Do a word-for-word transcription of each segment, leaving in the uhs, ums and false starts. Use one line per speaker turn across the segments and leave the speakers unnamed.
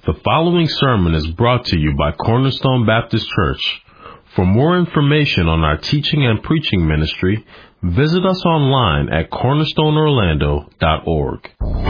The following sermon is brought to you by Cornerstone Baptist Church. For more information on our teaching and preaching ministry, visit us online at cornerstone orlando dot org.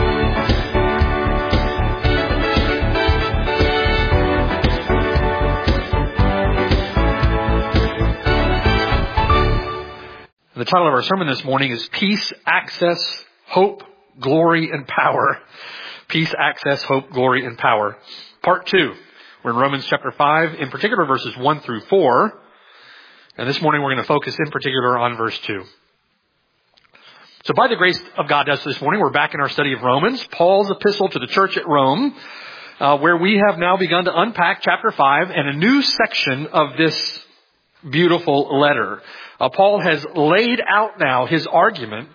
The title of our sermon this morning is Peace, Access, Hope, Glory, and Power. Peace, Access, Hope, Glory, and Power. Part two. We're in Romans chapter five, in particular verses one through four. And this morning we're going to focus in particular on verse two. So by the grace of God us this morning, we're back in our study of Romans, Paul's epistle to the church at Rome, uh, where we have now begun to unpack chapter five and a new section of this beautiful letter. Uh, Paul has laid out now his argument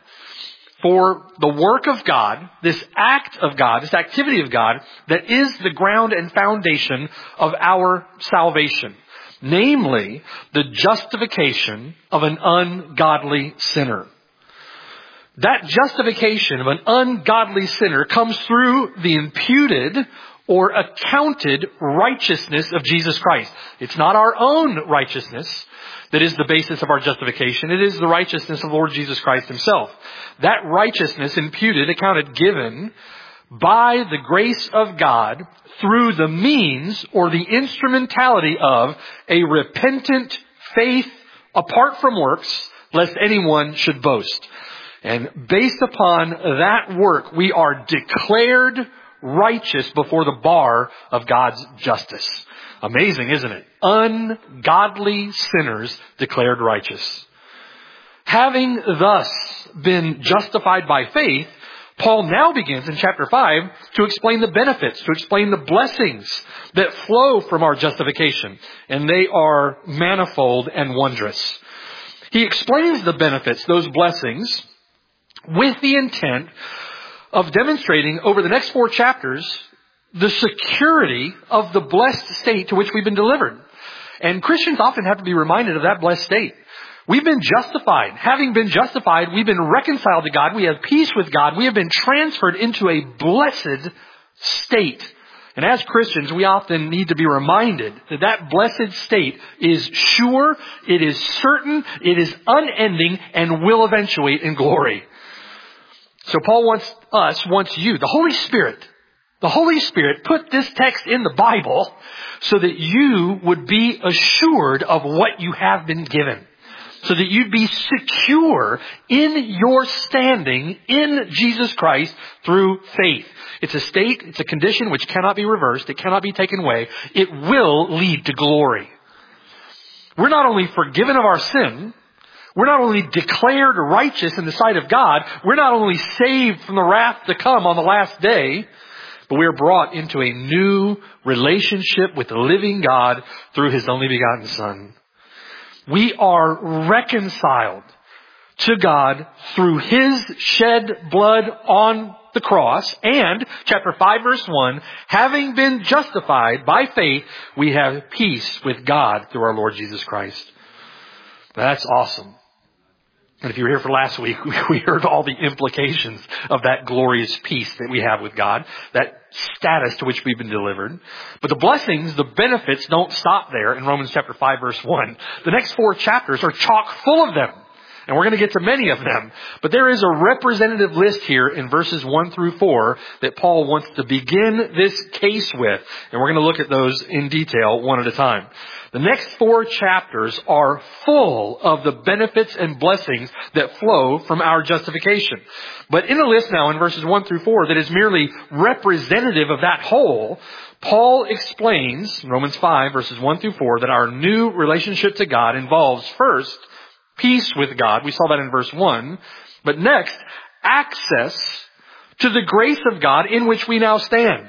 for the work of God, this act of God, this activity of God that is the ground and foundation of our salvation. Namely, the justification of an ungodly sinner. That justification of an ungodly sinner comes through the imputed or accounted righteousness of Jesus Christ. It's not our own righteousness that is the basis of our justification. It is the righteousness of Lord Jesus Christ himself. That righteousness imputed, accounted, given by the grace of God through the means or the instrumentality of a repentant faith apart from works, lest anyone should boast. And based upon that work, we are declared righteous before the bar of God's justice. Amazing, isn't it? Ungodly sinners declared righteous. Having thus been justified by faith, Paul now begins in chapter five to explain the benefits, to explain the blessings that flow from our justification. And they are manifold and wondrous. He explains the benefits, those blessings, with the intent of demonstrating over the next four chapters the security of the blessed state to which we've been delivered. And Christians often have to be reminded of that blessed state. We've been justified. Having been justified, we've been reconciled to God. We have peace with God. We have been transferred into a blessed state. And as Christians, we often need to be reminded that that blessed state is sure, it is certain, it is unending, and will eventuate in glory. So Paul wants us, wants you, the Holy Spirit, the Holy Spirit put this text in the Bible so that you would be assured of what you have been given. So that you'd be secure in your standing in Jesus Christ through faith. It's a state, it's a condition which cannot be reversed. It cannot be taken away. It will lead to glory. We're not only forgiven of our sin, we're not only declared righteous in the sight of God, we're not only saved from the wrath to come on the last day, but we are brought into a new relationship with the living God through His only begotten Son. We are reconciled to God through His shed blood on the cross. And, chapter five, verse one, having been justified by faith, we have peace with God through our Lord Jesus Christ. That's awesome. And if you were here for last week, we heard all the implications of that glorious peace that we have with God, that status to which we've been delivered. But the blessings, the benefits don't stop there in Romans chapter five, verse one. The next four chapters are chock full of them. And we're going to get to many of them. But there is a representative list here in verses one through four that Paul wants to begin this case with. And we're going to look at those in detail one at a time. The next four chapters are full of the benefits and blessings that flow from our justification. But in the list now in verses one through four that is merely representative of that whole, Paul explains, Romans five, verses one through four, that our new relationship to God involves first, peace with God. We saw that in verse one. But next, access to the grace of God in which we now stand.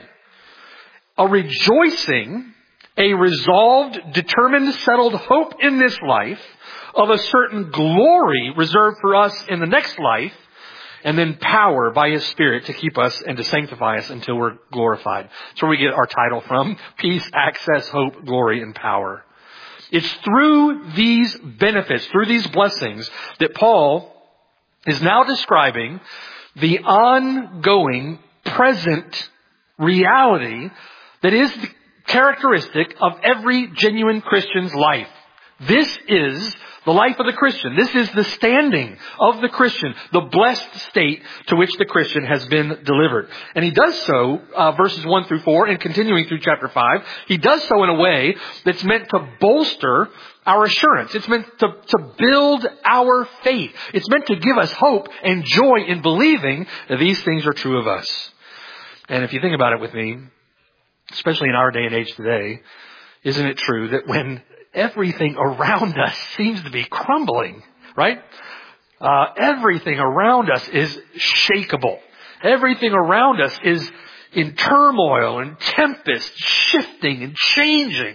A rejoicing, a resolved, determined, settled hope in this life of a certain glory reserved for us in the next life, and then power by His Spirit to keep us and to sanctify us until we're glorified. That's where we get our title from. Peace, access, hope, glory, and power. It's through these benefits, through these blessings, that Paul is now describing the ongoing, present reality that is the characteristic of every genuine Christian's life. This is the life of the Christian. This is the standing of the Christian, the blessed state to which the Christian has been delivered. And he does so, uh, verses one through four and continuing through chapter five, he does so in a way that's meant to bolster our assurance. It's meant to, to build our faith. It's meant to give us hope and joy in believing that these things are true of us. And if you think about it with me, especially in our day and age today, isn't it true that when everything around us seems to be crumbling, right? Uh, everything around us is shakeable. Everything around us is in turmoil and tempest, shifting and changing.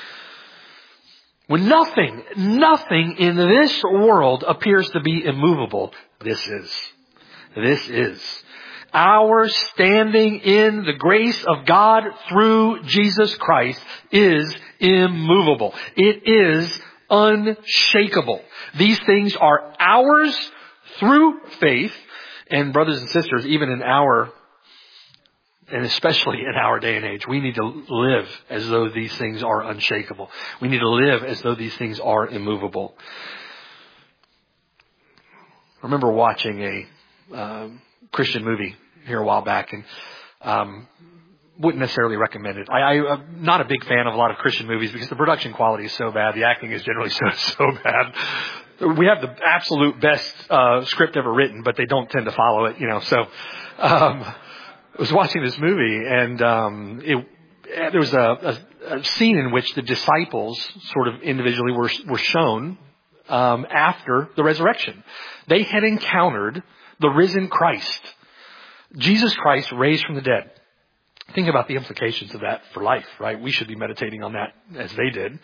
When nothing, nothing in this world appears to be immovable, this is. This is. Our standing in the grace of God through Jesus Christ is immovable. It is unshakable. These things are ours through faith. And brothers and sisters, even in our, and especially in our day and age, we need to live as though these things are unshakable. We need to live as though these things are immovable. I remember watching a um, Christian movie here a while back, and um, wouldn't necessarily recommend it. I, I, I'm not a big fan of a lot of Christian movies because the production quality is so bad. The acting is generally so so bad. We have the absolute best uh, script ever written, but they don't tend to follow it, you know. So um, I was watching this movie, and um, it, there was a, a, a scene in which the disciples sort of individually were were shown um, after the resurrection. They had encountered the risen Christ. Jesus Christ raised from the dead. Think about the implications of that for life, right? We should be meditating on that as they did.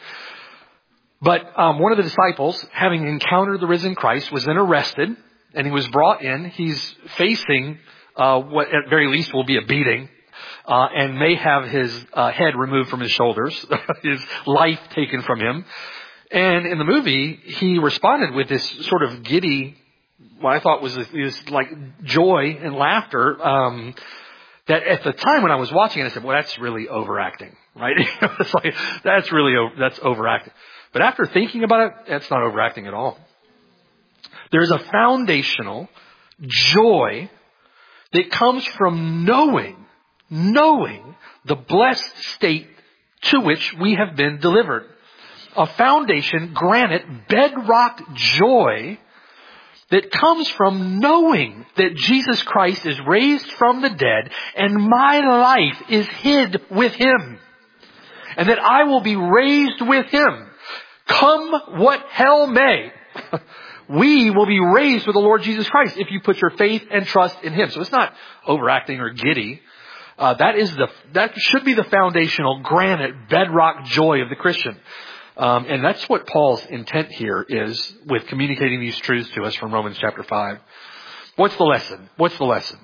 But um, one of the disciples, having encountered the risen Christ, was then arrested, and he was brought in. He's facing uh, what at very least will be a beating, uh, and may have his uh, head removed from his shoulders, his life taken from him. And in the movie, he responded with this sort of giddy, what I thought was this like joy and laughter. Um, that at the time when I was watching it, I said, "Well, that's really overacting, right?" It's like that's really that's overacting. But after thinking about it, that's not overacting at all. There's a foundational joy that comes from knowing, knowing the blessed state to which we have been delivered. A foundation, granite, bedrock joy that comes from knowing that Jesus Christ is raised from the dead and my life is hid with Him. And that I will be raised with Him. Come what hell may. We will be raised with the Lord Jesus Christ if you put your faith and trust in Him. So it's not overacting or giddy. Uh, that is the, that should be the foundational granite bedrock joy of the Christian. Um, and that's what Paul's intent here is with communicating these truths to us from Romans chapter five. What's the lesson? What's the lesson?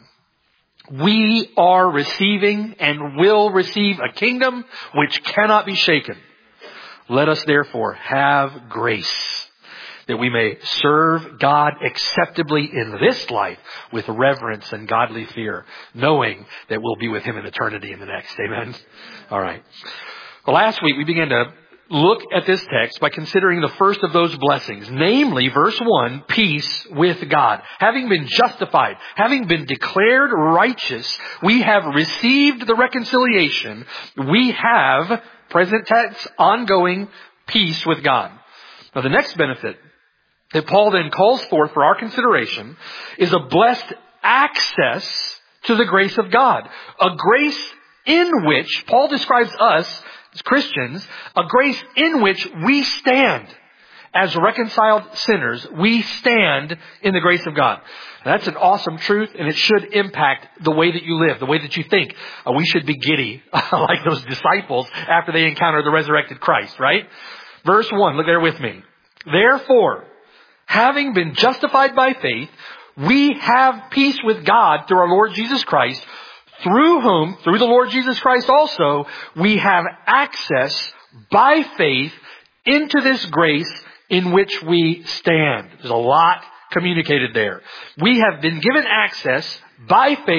We are receiving and will receive a kingdom which cannot be shaken. Let us therefore have grace that we may serve God acceptably in this life with reverence and godly fear, knowing that we'll be with Him in eternity in the next. Amen. All right. Well, last week we began to look at this text by considering the first of those blessings, namely verse one, peace with God. Having been justified, having been declared righteous, we have received the reconciliation. We have, present tense, ongoing peace with God. Now the next benefit that Paul then calls forth for our consideration is a blessed access to the grace of God. A grace in which Paul describes us as Christians, a grace in which we stand as reconciled sinners. We stand in the grace of God. And that's an awesome truth, and it should impact the way that you live, the way that you think. Uh, we should be giddy like those disciples after they encounter the resurrected Christ, right? Verse one, look there with me. Therefore, having been justified by faith, we have peace with God through our Lord Jesus Christ, through whom, through the Lord Jesus Christ also, we have access by faith into this grace in which we stand. There's a lot communicated there. We have been given access by faith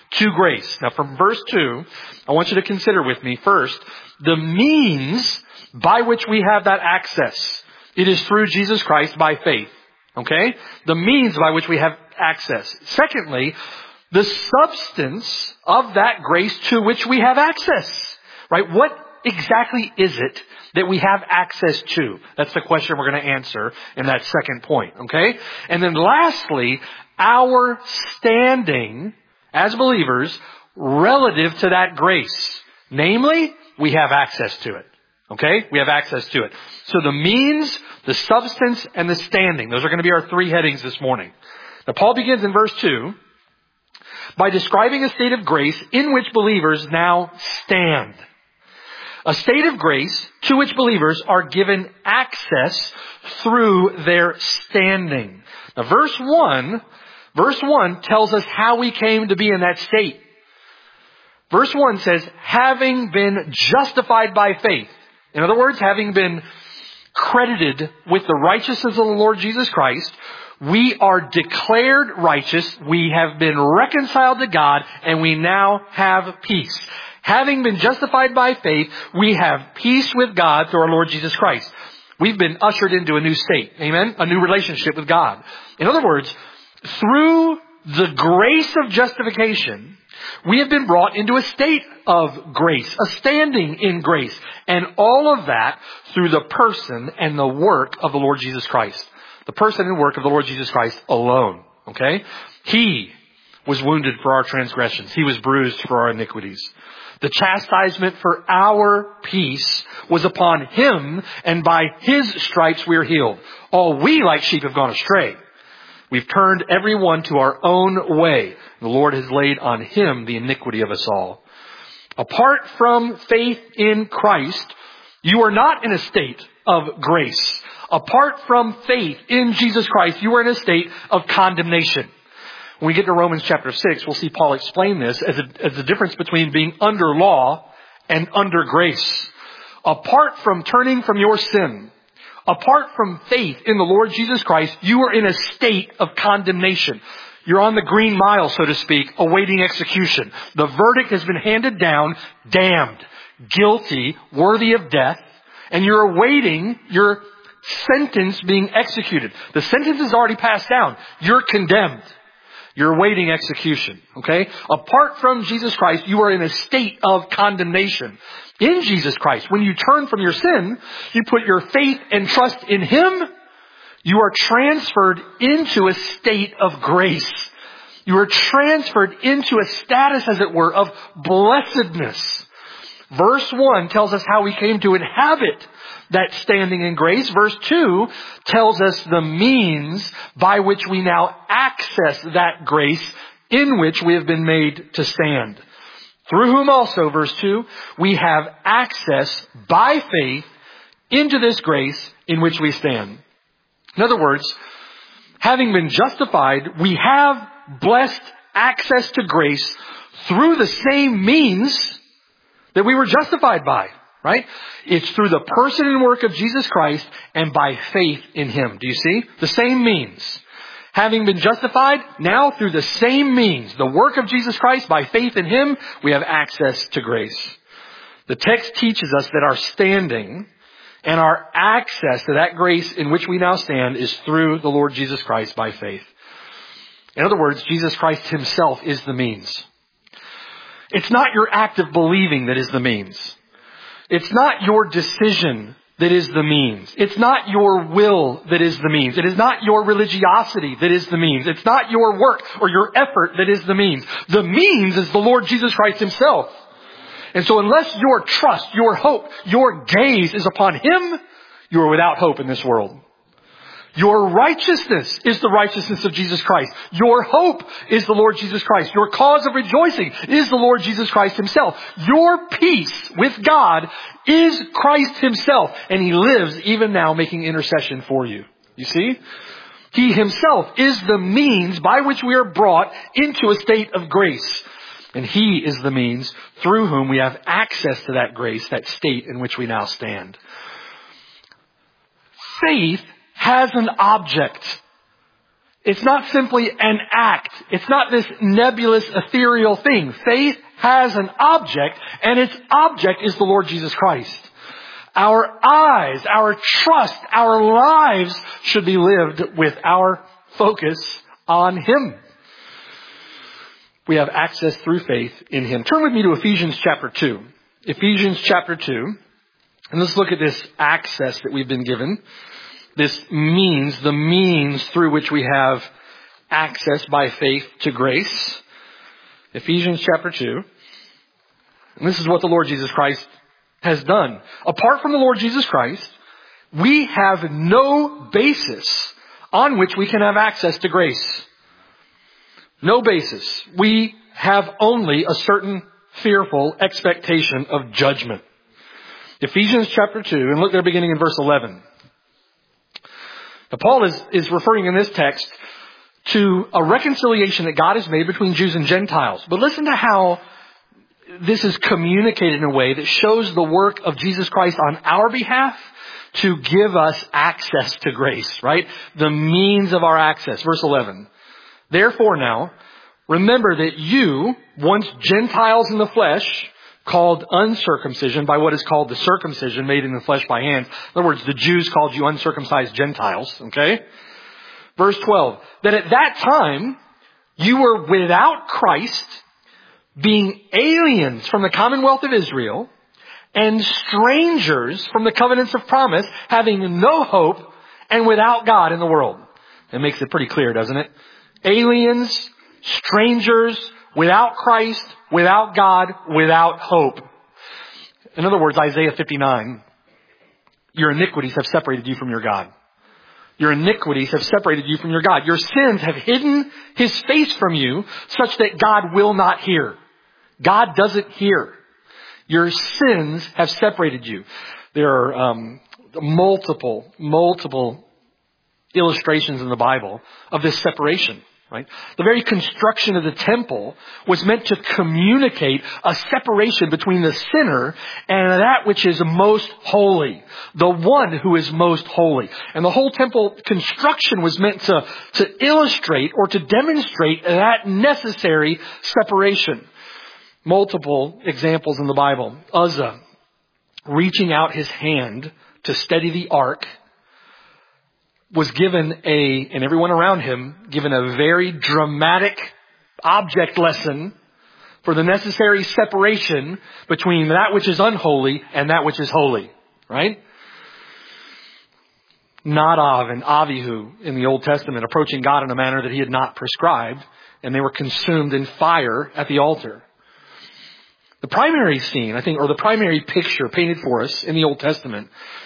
to grace. Now from verse two, I want you to consider with me first the means by which we have that access. It is through Jesus Christ by faith. Okay? The means by which we have access. Secondly, the substance of that grace to which we have access. Right? What exactly is it that we have access to? That's the question we're going to answer in that second point. Okay? And then lastly, our standing as believers relative to that grace. Namely, we have access to it. Okay? We have access to it. So the means, the substance, and the standing. Those are going to be our three headings this morning. Now Paul begins in verse two by describing a state of grace in which believers now stand. A state of grace to which believers are given access through their standing. Now verse one, verse one tells us how we came to be in that state. Verse one says, having been justified by faith. In other words, having been credited with the righteousness of the Lord Jesus Christ, we are declared righteous, we have been reconciled to God, and we now have peace. Having been justified by faith, we have peace with God through our Lord Jesus Christ. We've been ushered into a new state. Amen? A new relationship with God. In other words, through the grace of justification, we have been brought into a state of grace, a standing in grace. And all of that through the person and the work of the Lord Jesus Christ. The person and work of the Lord Jesus Christ alone. Okay? He was wounded for our transgressions. He was bruised for our iniquities. The chastisement for our peace was upon Him, and by His stripes we are healed. All we like sheep have gone astray. We've turned everyone to our own way. The Lord has laid on Him the iniquity of us all. Apart from faith in Christ, you are not in a state of grace. Apart from faith in Jesus Christ, you are in a state of condemnation. When we get to Romans chapter six, we'll see Paul explain this as a, as the difference between being under law and under grace. Apart from turning from your sin, apart from faith in the Lord Jesus Christ, you are in a state of condemnation. You're on the green mile, so to speak, awaiting execution. The verdict has been handed down, damned, guilty, worthy of death, and you're awaiting your sentence being executed. The sentence is already passed down. You're condemned. You're awaiting execution. Okay? Apart from Jesus Christ, you are in a state of condemnation. In Jesus Christ, when you turn from your sin, you put your faith and trust in Him, you are transferred into a state of grace. You are transferred into a status, as it were, of blessedness. Verse one tells us how we came to inhabit that standing in grace. Verse two tells us the means by which we now access that grace in which we have been made to stand. Through whom also, verse two, we have access by faith into this grace in which we stand. In other words, having been justified, we have blessed access to grace through the same means that we were justified by, right? It's through the person and work of Jesus Christ and by faith in Him. Do you see? The same means. Having been justified, now through the same means, the work of Jesus Christ, by faith in Him, we have access to grace. The text teaches us that our standing and our access to that grace in which we now stand is through the Lord Jesus Christ by faith. In other words, Jesus Christ Himself is the means. It's not your act of believing that is the means. It's not your decision that is the means. It's not your will that is the means. It is not your religiosity that is the means. It's not your work or your effort that is the means. The means is the Lord Jesus Christ Himself. And so unless your trust, your hope, your gaze is upon Him, you are without hope in this world. Your righteousness is the righteousness of Jesus Christ. Your hope is the Lord Jesus Christ. Your cause of rejoicing is the Lord Jesus Christ Himself. Your peace with God is Christ Himself. And He lives even now making intercession for you. You see? He Himself is the means by which we are brought into a state of grace. And He is the means through whom we have access to that grace, that state in which we now stand. Faith has an object. It's not simply an act. It's not this nebulous, ethereal thing. Faith has an object, and its object is the Lord Jesus Christ. Our eyes, our trust, our lives should be lived with our focus on Him. We have access through faith in Him. Turn with me to Ephesians chapter two. Ephesians chapter two. And let's look at this access that we've been given. This means, the means through which we have access by faith to grace. Ephesians chapter two. And this is what the Lord Jesus Christ has done. Apart from the Lord Jesus Christ, we have no basis on which we can have access to grace. No basis. We have only a certain fearful expectation of judgment. Ephesians chapter two, and look there beginning in verse eleven. Now, Paul is, is referring in this text to a reconciliation that God has made between Jews and Gentiles. But listen to how this is communicated in a way that shows the work of Jesus Christ on our behalf to give us access to grace, right? The means of our access. Verse eleven. Therefore now, remember that you, once Gentiles in the flesh, called uncircumcision by what is called the circumcision made in the flesh by hands. In other words, the Jews called you uncircumcised Gentiles, okay? Verse twelve, that at that time you were without Christ, being aliens from the commonwealth of Israel, and strangers from the covenants of promise, having no hope and without God in the world. It makes it pretty clear, doesn't it? Aliens, strangers, without Christ, without God, without hope. In other words, Isaiah fifty-nine, your iniquities have separated you from your God. Your iniquities have separated you from your God. Your sins have hidden His face from you such that God will not hear. God doesn't hear. Your sins have separated you. There are um, multiple, multiple illustrations in the Bible of this separation. Right? The very construction of the temple was meant to communicate a separation between the sinner and that which is most holy. The one who is most holy. And the whole temple construction was meant to, to illustrate or to demonstrate that necessary separation. Multiple examples in the Bible. Uzzah reaching out his hand to steady the ark was given a, and everyone around him, given a very dramatic object lesson for the necessary separation between that which is unholy and that which is holy. Right? Nadav and Abihu in the Old Testament approaching God in a manner that He had not prescribed, and they were consumed in fire at the altar. The primary scene, I think, or the primary picture painted for us in the Old Testament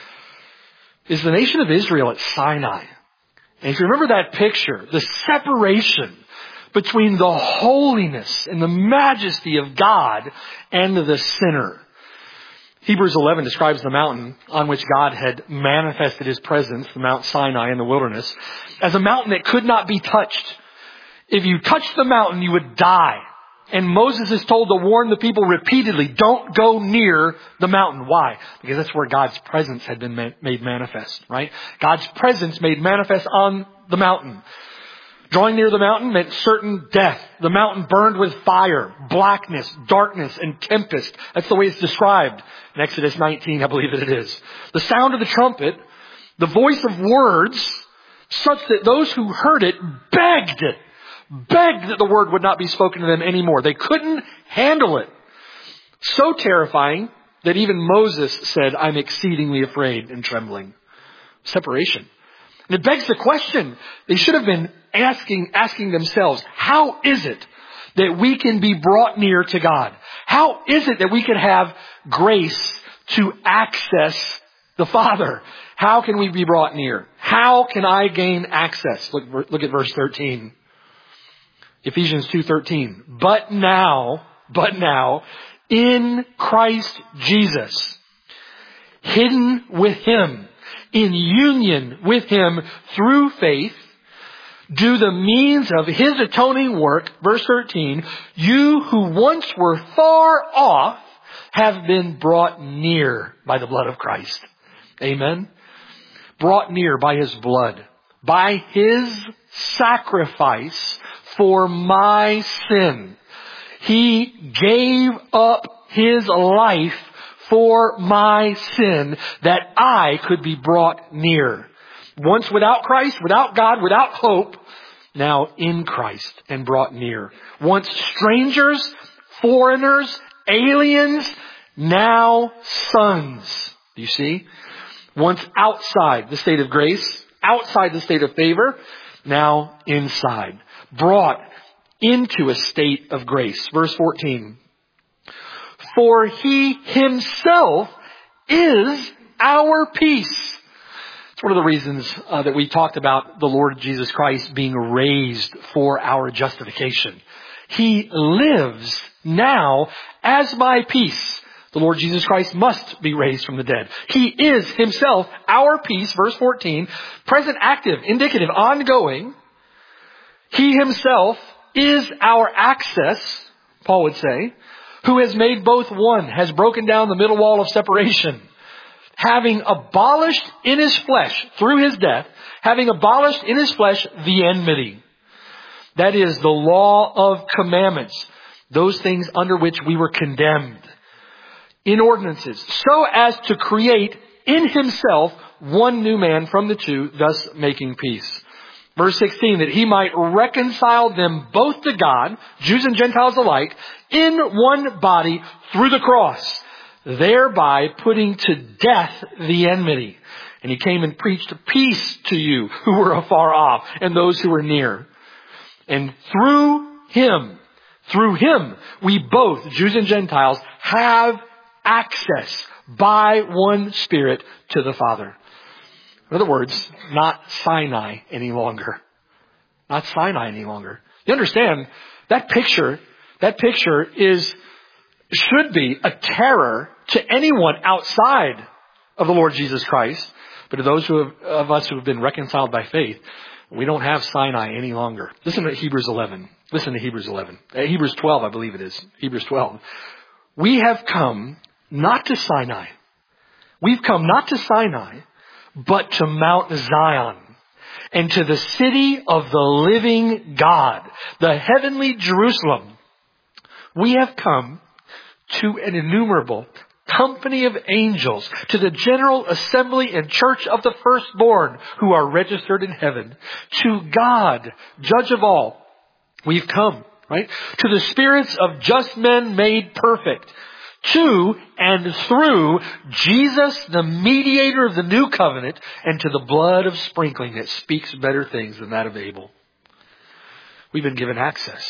is the nation of Israel at Sinai. And if you remember that picture, the separation between the holiness and the majesty of God and the sinner. Hebrews eleven describes the mountain on which God had manifested His presence, the Mount Sinai in the wilderness, as a mountain that could not be touched. If you touched the mountain, you would die. And Moses is told to warn the people repeatedly, don't go near the mountain. Why? Because that's where God's presence had been made manifest, right? God's presence made manifest on the mountain. Drawing near the mountain meant certain death. The mountain burned with fire, blackness, darkness, and tempest. That's the way it's described in Exodus nineteen, I believe that it is. The sound of the trumpet, the voice of words, such that those who heard it begged it. Begged that the word would not be spoken to them anymore. They couldn't handle it. So terrifying that even Moses said, I'm exceedingly afraid and trembling. Separation. And it begs the question, they should have been asking, asking themselves, how is it that we can be brought near to God? How is it that we can have grace to access the Father? How can we be brought near? How can I gain access? Look, look at verse thirteen. Ephesians two thirteen. But now, but now, in Christ Jesus, hidden with Him, in union with Him through faith, do the means of His atoning work, verse thirteen, you who once were far off have been brought near by the blood of Christ. Amen? Brought near by His blood, by His sacrifice for my sin. He gave up his life for my sin that I could be brought near. Once without Christ, without God, without hope, now in Christ and brought near. Once strangers, foreigners, aliens, now sons. Do you see? Once outside the state of grace, outside the state of favor, now inside. Brought into a state of grace. Verse fourteen. For he himself is our peace. It's one of the reasons uh, that we talked about the Lord Jesus Christ being raised for our justification. He lives now as my peace. The Lord Jesus Christ must be raised from the dead. He is himself our peace, verse fourteen, present, active, indicative, ongoing. He himself is our access, Paul would say, who has made both one, has broken down the middle wall of separation, having abolished in his flesh, through his death, having abolished in his flesh the enmity. That is the law of commandments, those things under which we were condemned in ordinances, so as to create in himself one new man from the two, thus making peace. Verse sixteen, that he might reconcile them both to God, Jews and Gentiles alike, in one body through the cross, thereby putting to death the enmity. And he came and preached peace to you who were afar off and those who were near. And through him, through him, we both, Jews and Gentiles, have access by one Spirit to the Father. In other words, not Sinai any longer. Not Sinai any longer. You understand, that picture, that picture is, should be a terror to anyone outside of the Lord Jesus Christ. But to those who have, of us who have been reconciled by faith, we don't have Sinai any longer. Listen to Hebrews eleven. Listen to Hebrews eleven. Uh, Hebrews twelve, I believe it is. Hebrews twelve. We have come not to Sinai. We've come not to Sinai, but to Mount Zion and to the city of the living God, the heavenly Jerusalem. We have come to an innumerable company of angels, to the general assembly and church of the firstborn who are registered in heaven, to God, judge of all. We've come, right? To the spirits of just men made perfect, to and through Jesus, the mediator of the new covenant, and to the blood of sprinkling that speaks better things than that of Abel. We've been given access.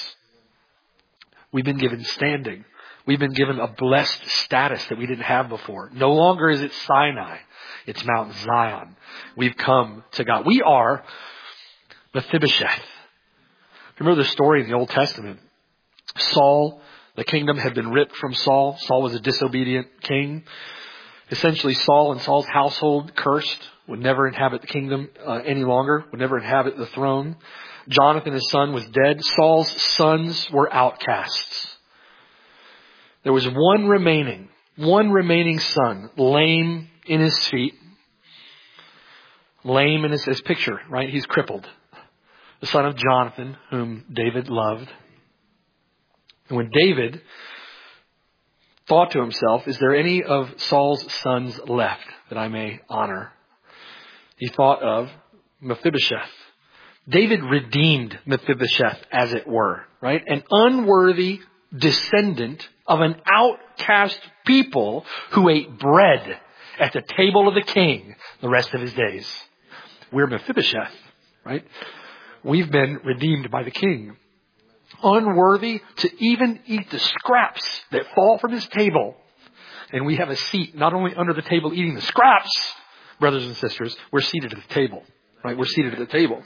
We've been given standing. We've been given a blessed status that we didn't have before. No longer is it Sinai. It's Mount Zion. We've come to God. We are Mephibosheth. Remember the story in the Old Testament? Saul, the kingdom had been ripped from Saul. Saul was a disobedient king. Essentially, Saul and Saul's household cursed, would never inhabit the kingdom uh, any longer, would never inhabit the throne. Jonathan, his son, was dead. Saul's sons were outcasts. There was one remaining, one remaining son, lame in his feet. Lame in his, his picture, right? He's crippled. The son of Jonathan, whom David loved. And when David thought to himself, is there any of Saul's sons left that I may honor? He thought of Mephibosheth. David redeemed Mephibosheth, as it were, right? An unworthy descendant of an outcast people who ate bread at the table of the king the rest of his days. We're Mephibosheth, right? We've been redeemed by the king. Unworthy to even eat the scraps that fall from his table. And we have a seat not only under the table eating the scraps, brothers and sisters, we're seated at the table, right? We're seated at the table.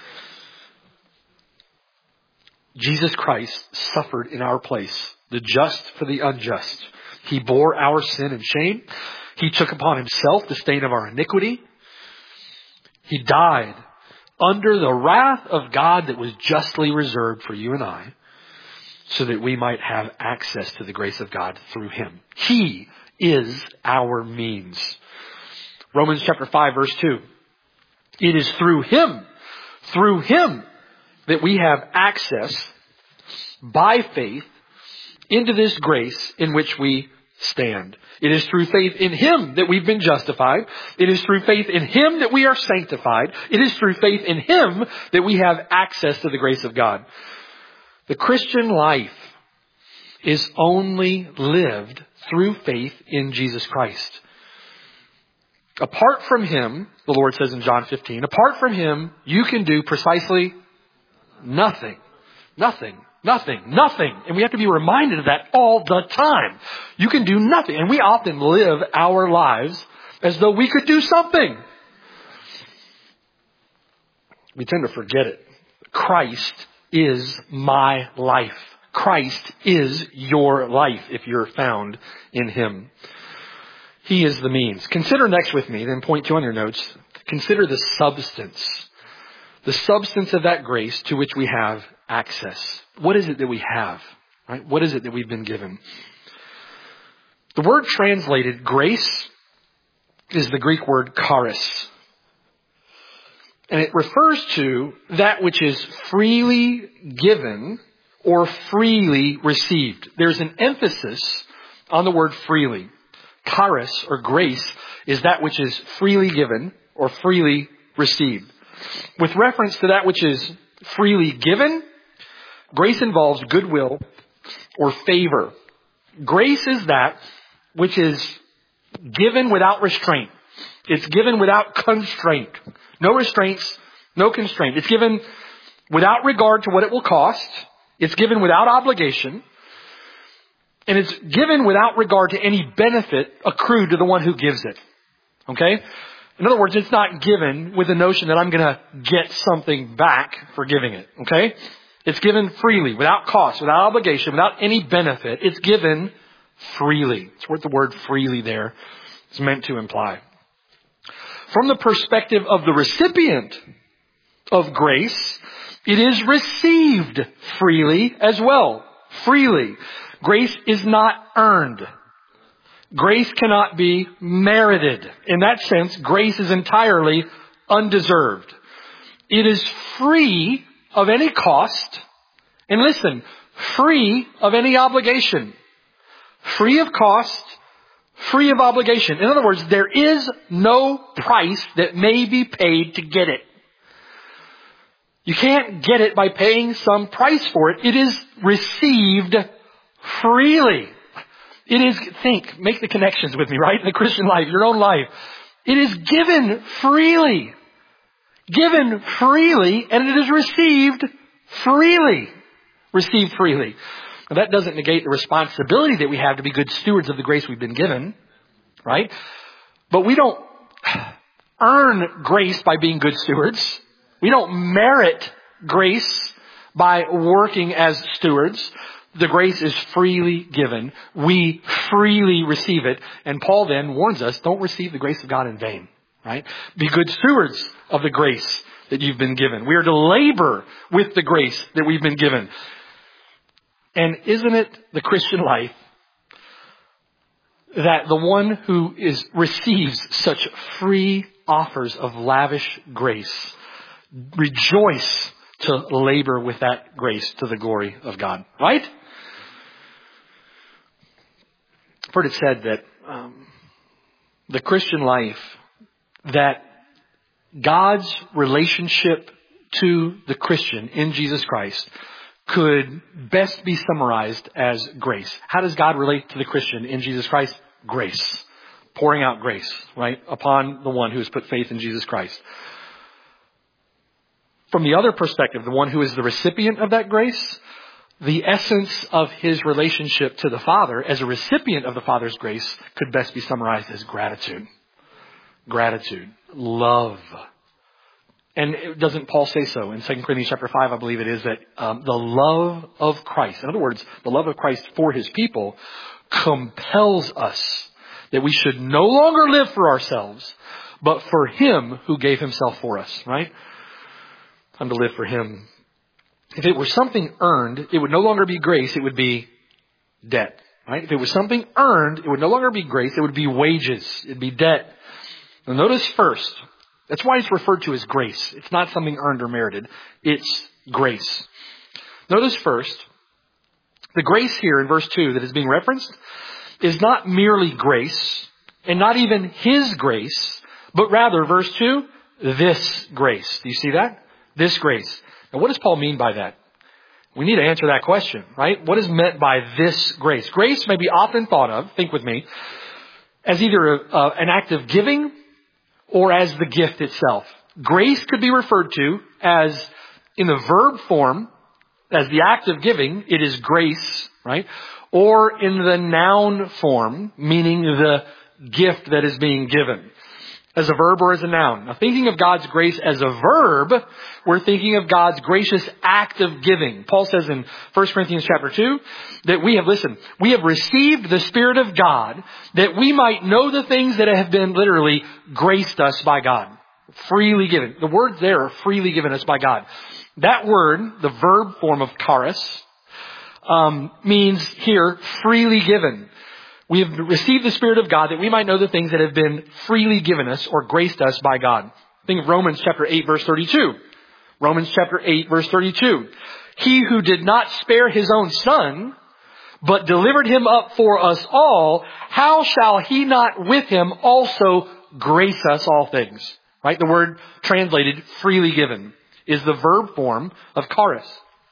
Jesus Christ suffered in our place, the just for the unjust. He bore our sin and shame. He took upon himself the stain of our iniquity. He died under the wrath of God that was justly reserved for you and I, so that we might have access to the grace of God through him. He is our means. Romans chapter five, verse two. It is through him, through him that we have access by faith into this grace in which we stand. It is through faith in Him that we've been justified. It is through faith in Him that we are sanctified. It is through faith in Him that we have access to the grace of God. The Christian life is only lived through faith in Jesus Christ. Apart from Him, the Lord says in John fifteen, apart from Him, you can do precisely nothing. Nothing. Nothing. Nothing. And we have to be reminded of that all the time. You can do nothing. And we often live our lives as though we could do something. We tend to forget it. Christ is my life. Christ is your life if you're found in Him. He is the means. Consider next with me, then point two on your notes. Consider the substance. The substance of that grace to which we have access. What is it that we have? Right? What is it that we've been given? The word translated grace is the Greek word charis. And it refers to that which is freely given or freely received. There's an emphasis on the word freely. Charis or grace is that which is freely given or freely received. With reference to that which is freely given, grace involves goodwill or favor. Grace is that which is given without restraint. It's given without constraint. No restraints, no constraint. It's given without regard to what it will cost. It's given without obligation. And it's given without regard to any benefit accrued to the one who gives it. Okay? In other words, it's not given with the notion that I'm going to get something back for giving it. Okay? It's given freely, without cost, without obligation, without any benefit. It's given freely. It's what the word freely there is meant to imply. From the perspective of the recipient of grace, it is received freely as well. Freely. Grace is not earned. Grace cannot be merited. In that sense, grace is entirely undeserved. It is free of any cost. And listen, free of any obligation. Free of cost, free of obligation. In other words, there is no price that may be paid to get it. You can't get it by paying some price for it. It is received freely. It is, think, make the connections with me, right? In the Christian life, your own life. It is given freely. Given freely, and it is received freely. Received freely. Now, that doesn't negate the responsibility that we have to be good stewards of the grace we've been given, right? But we don't earn grace by being good stewards. We don't merit grace by working as stewards. The grace is freely given. We freely receive it. And Paul then warns us, don't receive the grace of God in vain, right? Be good stewards of the grace that you've been given. We are to labor with the grace that we've been given. And isn't it the Christian life that the one who is receives such free offers of lavish grace rejoice to labor with that grace to the glory of God, right? I've heard it said that um, the Christian life, that God's relationship to the Christian in Jesus Christ could best be summarized as grace. How does God relate to the Christian in Jesus Christ? Grace. Pouring out grace, right, upon the one who has put faith in Jesus Christ. From the other perspective, the one who is the recipient of that grace, the essence of his relationship to the Father as a recipient of the Father's grace could best be summarized as gratitude. Gratitude. Love. And doesn't Paul say so in Second Corinthians chapter five, I believe it is, that um, the love of Christ, in other words, the love of Christ for his people compels us that we should no longer live for ourselves, but for him who gave himself for us, right? I'm to live for him. If it were something earned, it would no longer be grace, it would be debt, right? If it was something earned, it would no longer be grace, it would be wages, it'd be debt. Now notice first, that's why it's referred to as grace. It's not something earned or merited. It's grace. Notice first, the grace here in verse two that is being referenced is not merely grace and not even His grace, but rather, verse two, this grace. Do you see that? This grace. Now, what does Paul mean by that? We need to answer that question, right? What is meant by this grace? Grace may be often thought of, think with me, as either a, uh, an act of giving or as the gift itself. Grace could be referred to as, in the verb form, as the act of giving, it is grace, right? Or in the noun form, meaning the gift that is being given. As a verb or as a noun. Now, thinking of God's grace as a verb, we're thinking of God's gracious act of giving. Paul says in First Corinthians chapter two that we have, listen, we have received the Spirit of God that we might know the things that have been literally graced us by God. Freely given. The words there are freely given us by God. That word, the verb form of charis, um, means here freely given. We have received the Spirit of God that we might know the things that have been freely given us or graced us by God. Think of Romans chapter eight, verse thirty-two. Romans chapter eight, verse thirty-two. He who did not spare His own Son, but delivered Him up for us all, how shall He not with Him also grace us all things? Right? The word translated freely given is the verb form of charis.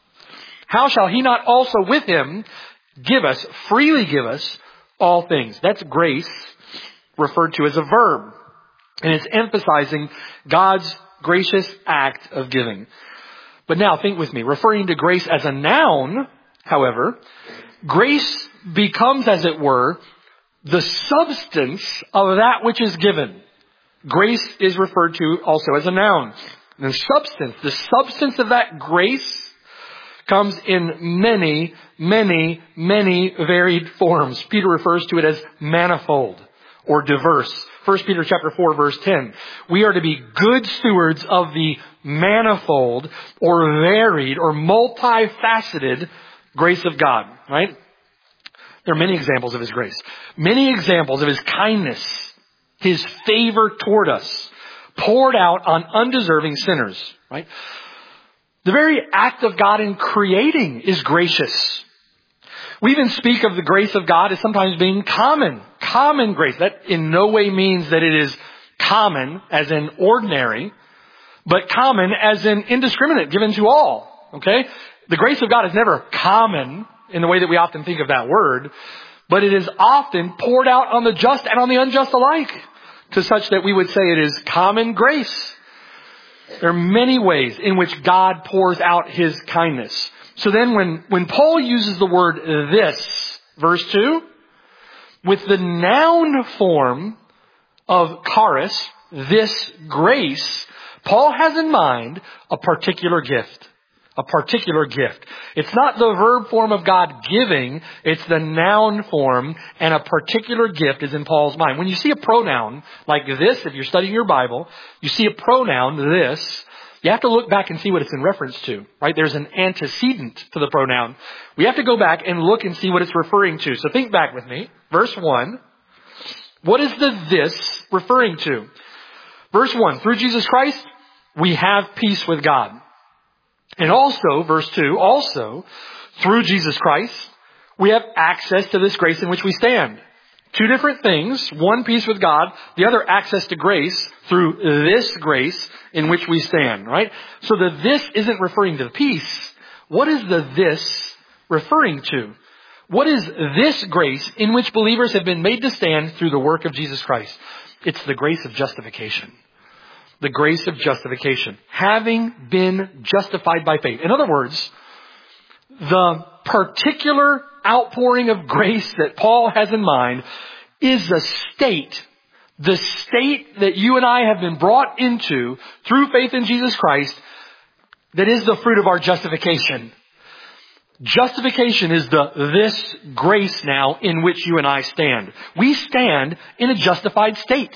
How shall He not also with Him give us, freely give us, all things? That's grace referred to as a verb. And it's emphasizing God's gracious act of giving. But now think with me, referring to grace as a noun, however, grace becomes, as it were, the substance of that which is given. Grace is referred to also as a noun. And the substance, the substance of that grace comes in many, many, many varied forms. Peter refers to it as manifold or diverse. First Peter chapter four, verse ten. We are to be good stewards of the manifold or varied or multifaceted grace of God, right? There are many examples of His grace. Many examples of His kindness, His favor toward us, poured out on undeserving sinners, right? The very act of God in creating is gracious. We even speak of the grace of God as sometimes being common. Common grace. That in no way means that it is common as in ordinary, but common as in indiscriminate, given to all. Okay? The grace of God is never common in the way that we often think of that word, but it is often poured out on the just and on the unjust alike, to such that we would say it is common grace. There are many ways in which God pours out His kindness. So then when, when Paul uses the word this, verse two, with the noun form of charis, this grace, Paul has in mind a particular gift. A particular gift. It's not the verb form of God giving, it's the noun form, and a particular gift is in Paul's mind. When you see a pronoun like this, if you're studying your Bible, you see a pronoun, this, you have to look back and see what it's in reference to, right? There's an antecedent to the pronoun. We have to go back and look and see what it's referring to. So think back with me. Verse one. What is the this referring to? Verse one, through Jesus Christ, we have peace with God. And also, verse two, also, through Jesus Christ, we have access to this grace in which we stand. Two different things. One, peace with God. The other, access to grace through this grace in which we stand, right? So the this isn't referring to the peace. What is the this referring to? What is this grace in which believers have been made to stand through the work of Jesus Christ? It's the grace of justification. The grace of justification. Having been justified by faith. In other words, the particular outpouring of grace that Paul has in mind is a state. The state that you and I have been brought into through faith in Jesus Christ that is the fruit of our justification. Justification is the this grace now in which you and I stand. We stand in a justified state.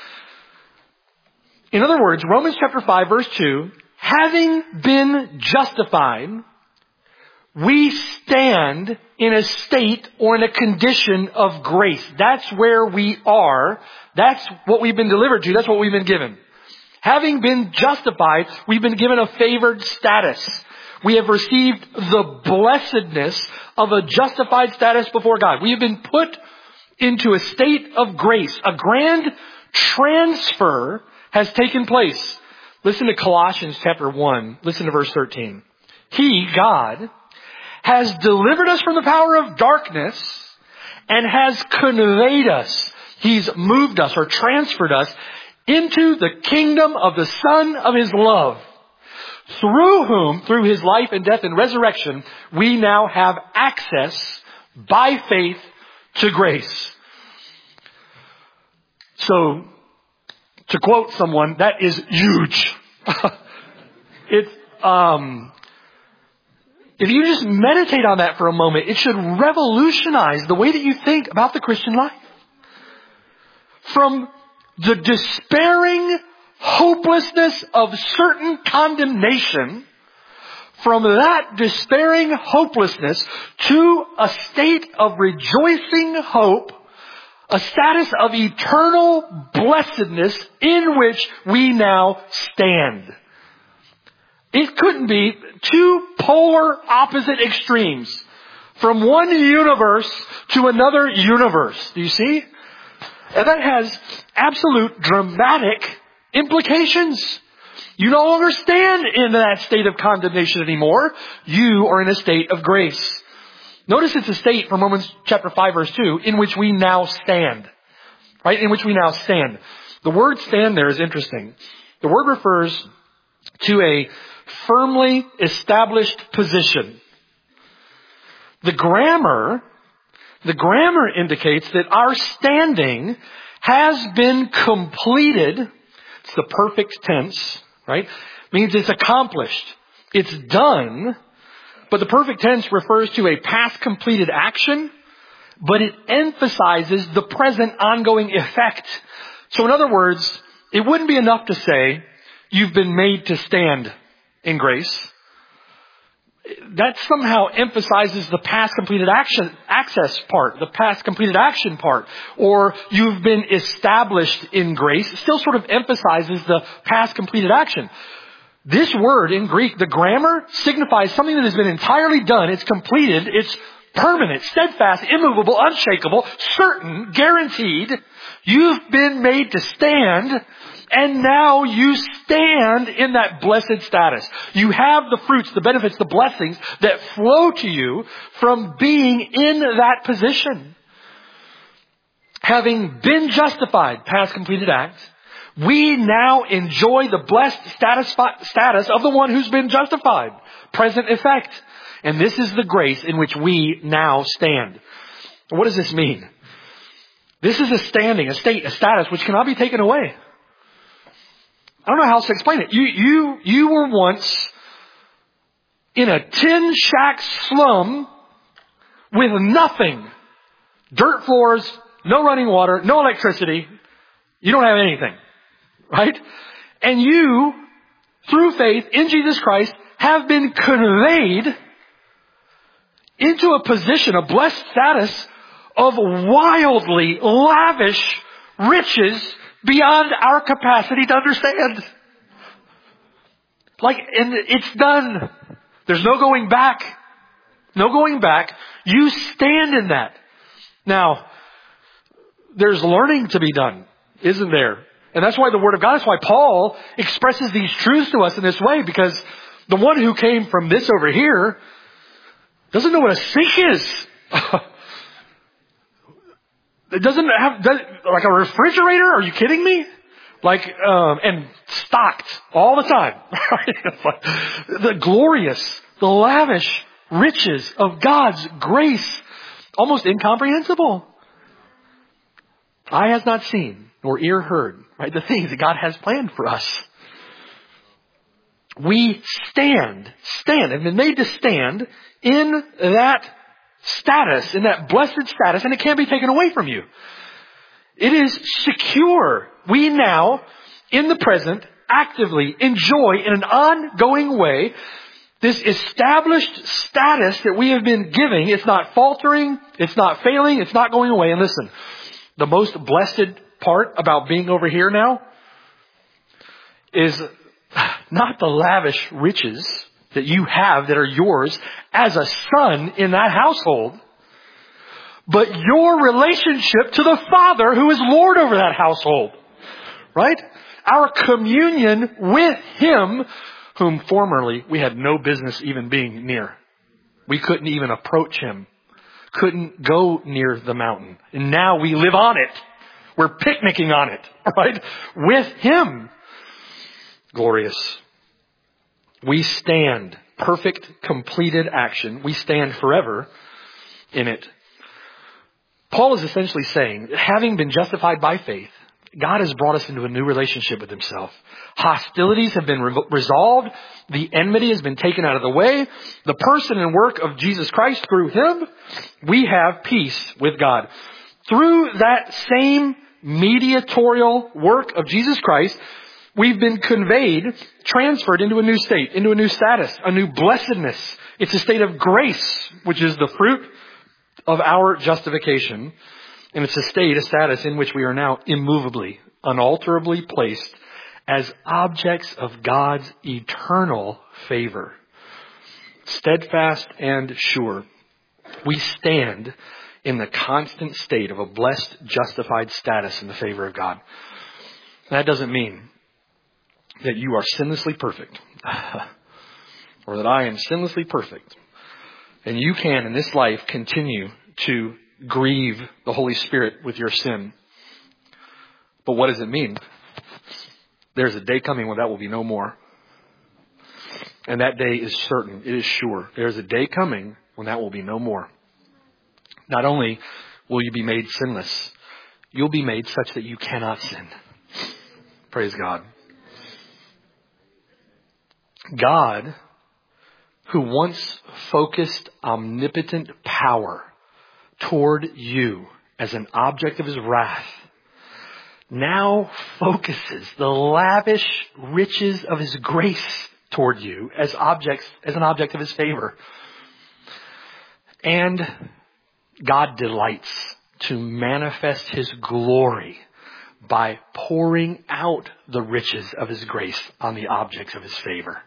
In other words, Romans chapter five, verse two, having been justified, we stand in a state or in a condition of grace. That's where we are. That's what we've been delivered to. That's what we've been given. Having been justified, we've been given a favored status. We have received the blessedness of a justified status before God. We have been put into a state of grace. A grand transfer has taken place. Listen to Colossians chapter one. Listen to verse thirteen. He, God, has delivered us from the power of darkness and has conveyed us. He's moved us or transferred us into the kingdom of the Son of His love, through whom, through His life and death and resurrection, we now have access by faith to grace. So, to quote someone, that is huge. it's, um, if you just meditate on that for a moment, it should revolutionize the way that you think about the Christian life. From the despairing hopelessness of certain condemnation, from that despairing hopelessness to a state of rejoicing hope, a status of eternal blessedness in which we now stand. It couldn't be two polar opposite extremes from one universe to another universe. Do you see? And that has absolute dramatic implications. You no longer stand in that state of condemnation anymore. You are in a state of grace. Notice it's a state from Romans chapter five verse two in which we now stand. Right? In which we now stand. The word stand there is interesting. The word refers to a firmly established position. The grammar, the grammar indicates that our standing has been completed. It's the perfect tense, right? Means it's accomplished. It's done. But the perfect tense refers to a past completed action, but it emphasizes the present ongoing effect. So in other words, it wouldn't be enough to say, you've been made to stand in grace. That somehow emphasizes the past completed action, access part, the past completed action part, or you've been established in grace. It still sort of emphasizes the past completed action. This word in Greek, the grammar, signifies something that has been entirely done. It's completed. It's permanent, steadfast, immovable, unshakable, certain, guaranteed. You've been made to stand, and now you stand in that blessed status. You have the fruits, the benefits, the blessings that flow to you from being in that position. Having been justified, past completed act, we now enjoy the blessed status, status of the one who's been justified. Present effect. And this is the grace in which we now stand. What does this mean? This is a standing, a state, a status which cannot be taken away. I don't know how else to explain it. You, you, you were once in a tin shack slum with nothing. Dirt floors, no running water, no electricity. You don't have anything. Right? And you, through faith in Jesus Christ, have been conveyed into a position, a blessed status of wildly lavish riches beyond our capacity to understand. Like, and it's done. There's no going back. No going back. You stand in that. Now, there's learning to be done, isn't there? And that's why the Word of God, that's why Paul expresses these truths to us in this way, because the one who came from this over here doesn't know what a sink is. It doesn't have, does, like a refrigerator? Are you kidding me? Like, um, and stocked all the time. The glorious, the lavish riches of God's grace. Almost incomprehensible. Eye has not seen, nor ear heard, right? The things that God has planned for us. We stand, stand, and been made to stand in that status, in that blessed status, and it can't be taken away from you. It is secure. We now, in the present, actively enjoy in an ongoing way this established status that we have been giving. It's not faltering. It's not failing. It's not going away. And listen, the most blessed part about being over here now is not the lavish riches that you have that are yours as a son in that household, but your relationship to the Father who is Lord over that household. Right? Our communion with Him, whom formerly we had no business even being near. We couldn't even approach Him. Couldn't go near the mountain. And now we live on it. We're picnicking on it. Right? With Him. Glorious. We stand. Perfect, completed action. We stand forever in it. Paul is essentially saying that having been justified by faith, God has brought us into a new relationship with Himself. Hostilities have been re- resolved. The enmity has been taken out of the way. The person and work of Jesus Christ, through Him, we have peace with God. Through that same mediatorial work of Jesus Christ, we've been conveyed, transferred into a new state, into a new status, a new blessedness. It's a state of grace, which is the fruit of our justification. And it's a state, a status in which we are now immovably, unalterably placed as objects of God's eternal favor. Steadfast and sure. We stand in the constant state of a blessed, justified status in the favor of God. That doesn't mean that you are sinlessly perfect, or that I am sinlessly perfect. And you can, in this life, continue to grieve the Holy Spirit with your sin. But what does it mean? There's a day coming when that will be no more. And that day is certain. It is sure. There's a day coming when that will be no more. Not only will you be made sinless, you'll be made such that you cannot sin. Praise God. God, who once focused omnipotent power toward you as an object of His wrath, now focuses the lavish riches of His grace toward you as objects, as an object of His favor. And God delights to manifest His glory by pouring out the riches of His grace on the objects of His favor.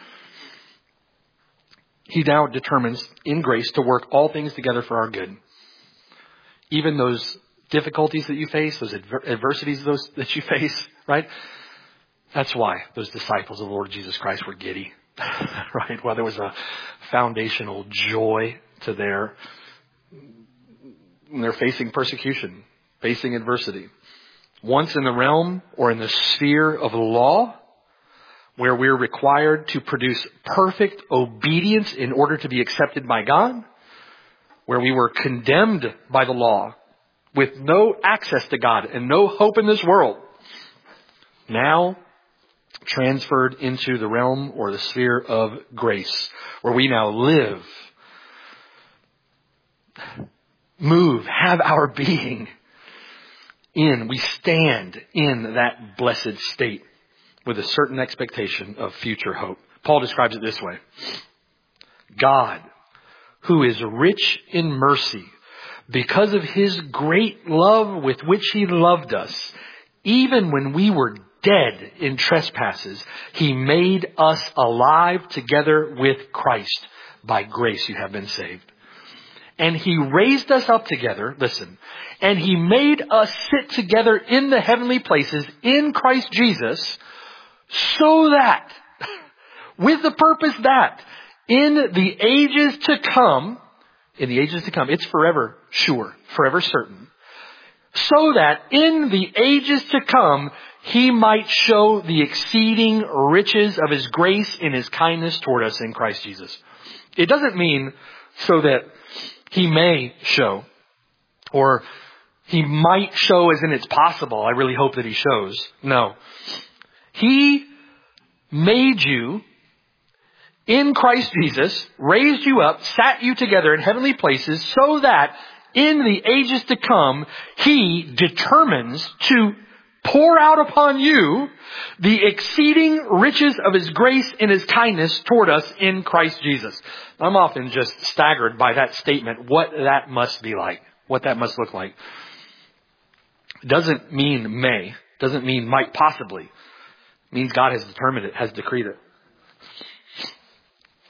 He now determines in grace to work all things together for our good. Even those difficulties that you face, those adver- adversities those, that you face, right? That's why those disciples of the Lord Jesus Christ were giddy, right? Well, there was a foundational joy to their, when they're facing persecution, facing adversity. Once in the realm or in the sphere of law, where we're required to produce perfect obedience in order to be accepted by God, where we were condemned by the law with no access to God and no hope in this world, now transferred into the realm or the sphere of grace, where we now live, move, have our being in, we stand in that blessed state with a certain expectation of future hope. Paul describes it this way. God, who is rich in mercy, because of His great love with which He loved us, even when we were dead in trespasses, He made us alive together with Christ. By grace you have been saved. And He raised us up together, listen, and He made us sit together in the heavenly places in Christ Jesus, so that, with the purpose that, in the ages to come, in the ages to come, it's forever sure, forever certain, so that in the ages to come, He might show the exceeding riches of His grace in His kindness toward us in Christ Jesus. It doesn't mean so that He may show, or He might show as in it's possible. I really hope that He shows. No. He made you in Christ Jesus, raised you up, sat you together in heavenly places, so that in the ages to come, He determines to pour out upon you the exceeding riches of His grace and His kindness toward us in Christ Jesus. I'm often just staggered by that statement, what that must be like, what that must look like. Doesn't mean may, doesn't mean might possibly. It means God has determined it, has decreed it.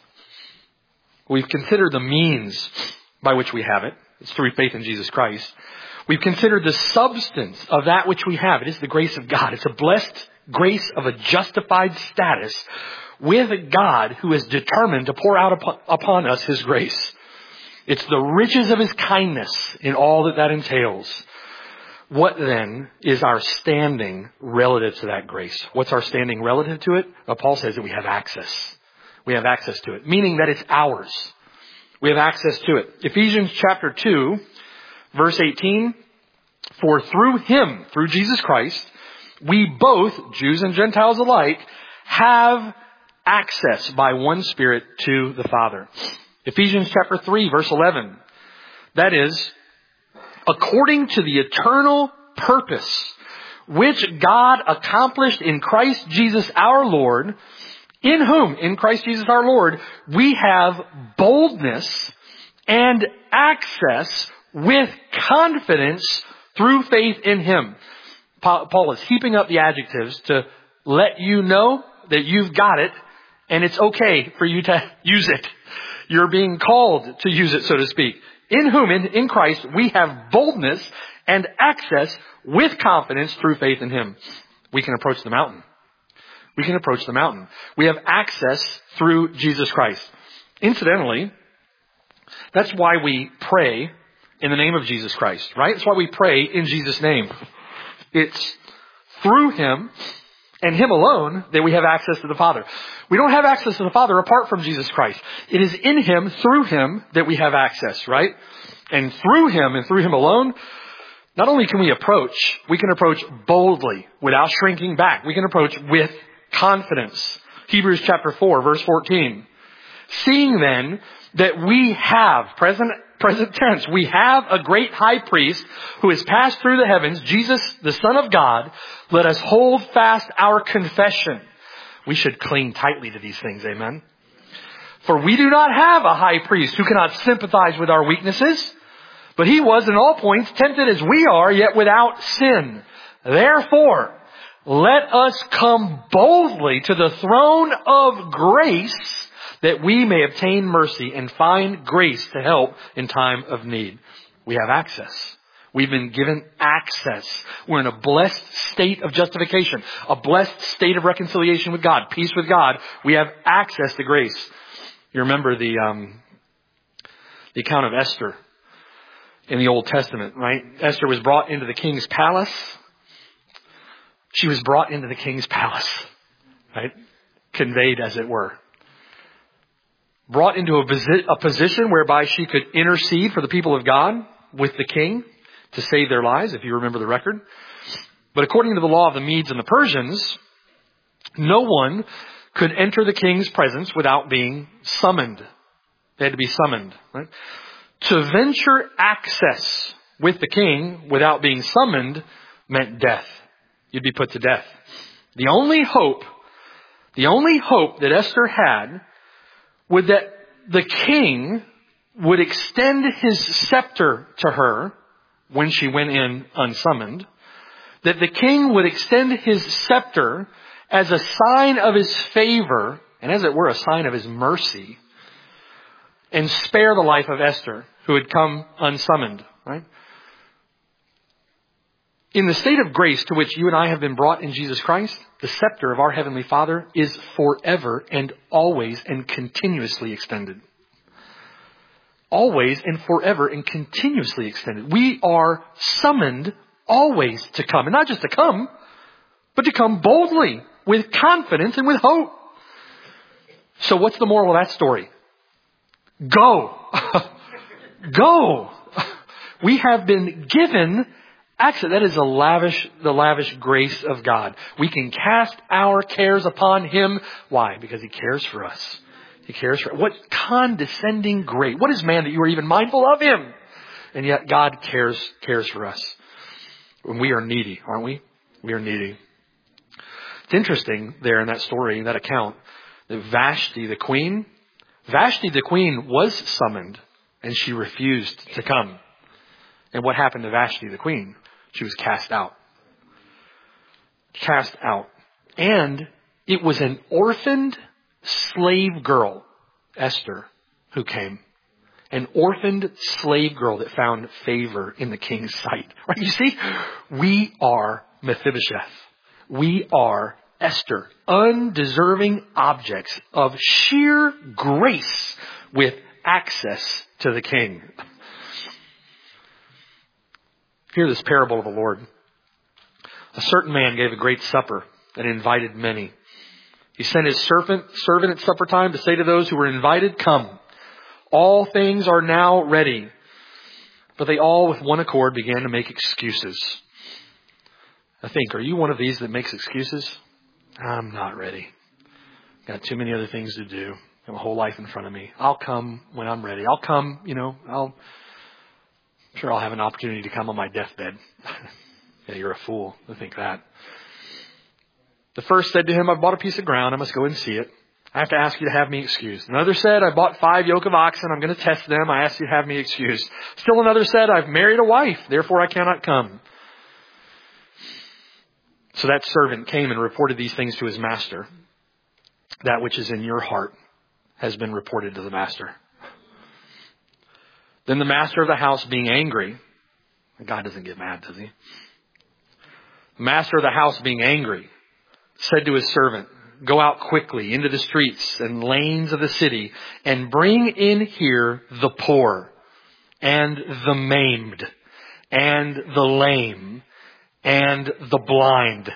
We've considered the means by which we have it. It's through faith in Jesus Christ. We've considered the substance of that which we have. It is the grace of God. It's a blessed grace of a justified status with God who is determined to pour out upon, upon us His grace. It's the riches of His kindness in all that that entails. What then is our standing relative to that grace? What's our standing relative to it? Well, Paul says that we have access. We have access to it, meaning that it's ours. We have access to it. Ephesians chapter two, verse eighteen, for through Him, through Jesus Christ, we both, Jews and Gentiles alike, have access by one Spirit to the Father. Ephesians chapter three, verse eleven. That is, according to the eternal purpose which God accomplished in Christ Jesus our Lord, in whom, in Christ Jesus our Lord, we have boldness and access with confidence through faith in Him. Paul is heaping up the adjectives to let you know that you've got it and it's okay for you to use it. You're being called to use it, so to speak. In whom, in, in Christ, we have boldness and access with confidence through faith in Him. We can approach the mountain. We can approach the mountain. We have access through Jesus Christ. Incidentally, that's why we pray in the name of Jesus Christ, right? That's why we pray in Jesus' name. It's through Him and Him alone that we have access to the Father. We don't have access to the Father apart from Jesus Christ. It is in Him, through Him, that we have access, right? And through Him and through Him alone, not only can we approach, we can approach boldly without shrinking back. We can approach with confidence. Hebrews chapter four, verse fourteen. Seeing then that we have, present, present tense, we have a great high priest who has passed through the heavens, Jesus, the Son of God, let us hold fast our confession. We should cling tightly to these things, amen? For we do not have a high priest who cannot sympathize with our weaknesses, but He was in all points tempted as we are, yet without sin. Therefore, let us come boldly to the throne of grace that we may obtain mercy and find grace to help in time of need. We have access. We've been given access. We're in a blessed state of justification, a blessed state of reconciliation with God, peace with God. We have access to grace. You remember the um, the account of Esther in the Old Testament, right? Esther was brought into the king's palace. She was brought into the king's palace, right? Conveyed, as it were. Brought into a, posi- a position whereby she could intercede for the people of God with the king to save their lives, if you remember the record. But according to the law of the Medes and the Persians, no one could enter the king's presence without being summoned. They had to be summoned, right? To venture access with the king without being summoned meant death. You'd be put to death. The only hope, the only hope that Esther had was that the king would extend his scepter to her when she went in unsummoned. That the king would extend his scepter as a sign of his favor, and as it were, a sign of his mercy, and spare the life of Esther, who had come unsummoned, right? In the state of grace to which you and I have been brought in Jesus Christ, the scepter of our Heavenly Father is forever and always and continuously extended. Always and forever and continuously extended. We are summoned always to come. And not just to come, but to come boldly, with confidence and with hope. So what's the moral of that story? Go. Go. We have been given access. That is the lavish, the lavish grace of God. We can cast our cares upon Him. Why? Because He cares for us. He cares for us. What condescending grace. What is man that you are even mindful of Him? And yet God cares, cares for us. When we are needy, aren't we? We are needy. It's interesting there in that story, in that account, that Vashti the queen, Vashti the queen was summoned and she refused to come. And what happened to Vashti the queen? She was cast out. Cast out. And it was an orphaned slave girl, Esther, who came. An orphaned slave girl that found favor in the king's sight. Right? You see, we are Mephibosheth. We are Esther, undeserving objects of sheer grace with access to the king. Hear this parable of the Lord. A certain man gave a great supper and invited many. He sent his servant, servant at supper time to say to those who were invited, "Come, all things are now ready." But they all with one accord began to make excuses. I think, are you one of these that makes excuses? I'm not ready. Got too many other things to do. Got my whole life in front of me. I'll come when I'm ready. I'll come, you know, I'll, I'm sure I'll have an opportunity to come on my deathbed. Yeah, you're a fool to think that. The first said to him, "I've bought a piece of ground. I must go and see it. I have to ask you to have me excused." Another said, "I bought five yoke of oxen. I'm going to test them. I ask you to have me excused." Still another said, "I've married a wife. Therefore I cannot come." So that servant came and reported these things to his master. That which is in your heart has been reported to the master. Then the master of the house, being angry, God doesn't get mad, does he? The master of the house, being angry, said to his servant, "Go out quickly into the streets and lanes of the city and bring in here the poor and the maimed and the lame and the blind,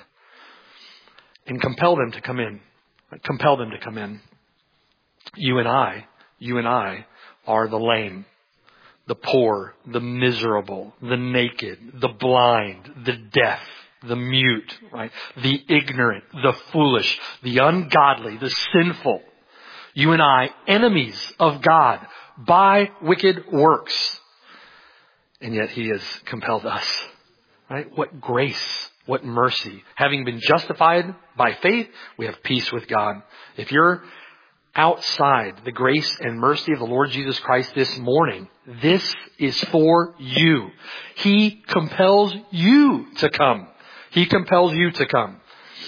and compel them to come in." Compel them to come in. You and I, you and I are the lame, the poor, the miserable, the naked, the blind, the deaf, the mute, right? The ignorant, the foolish, the ungodly, the sinful. You and I, enemies of God by wicked works. And yet he has compelled us, right? What grace, what mercy. Having been justified by faith, we have peace with God. If you're outside the grace and mercy of the Lord Jesus Christ this morning, this is for you. He compels you to come. He compels you to come.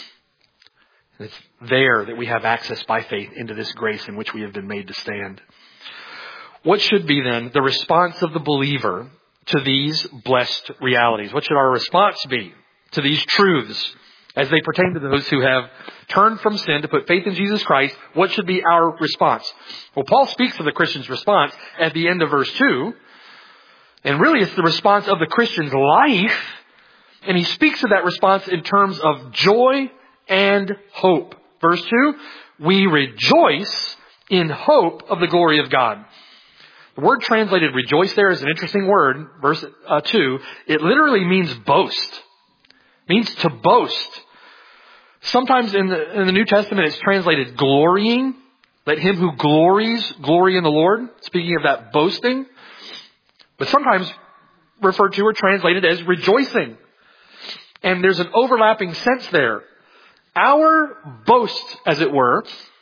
It's there that we have access by faith into this grace in which we have been made to stand. What should be then the response of the believer to these blessed realities? What should our response be to these truths as they pertain to those who have turned from sin to put faith in Jesus Christ? What should be our response? Well, Paul speaks of the Christian's response at the end of verse two. And really it's the response of the Christian's life. And he speaks of that response in terms of joy and hope. Verse two, we rejoice in hope of the glory of God. The word translated rejoice there is an interesting word. Verse uh, two, it literally means boast. It means to boast. Sometimes in the, in the New Testament it's translated glorying. Let him who glories glory in the Lord. Speaking of that boasting. But sometimes referred to or translated as rejoicing. And there's an overlapping sense there. Our boast, as it were,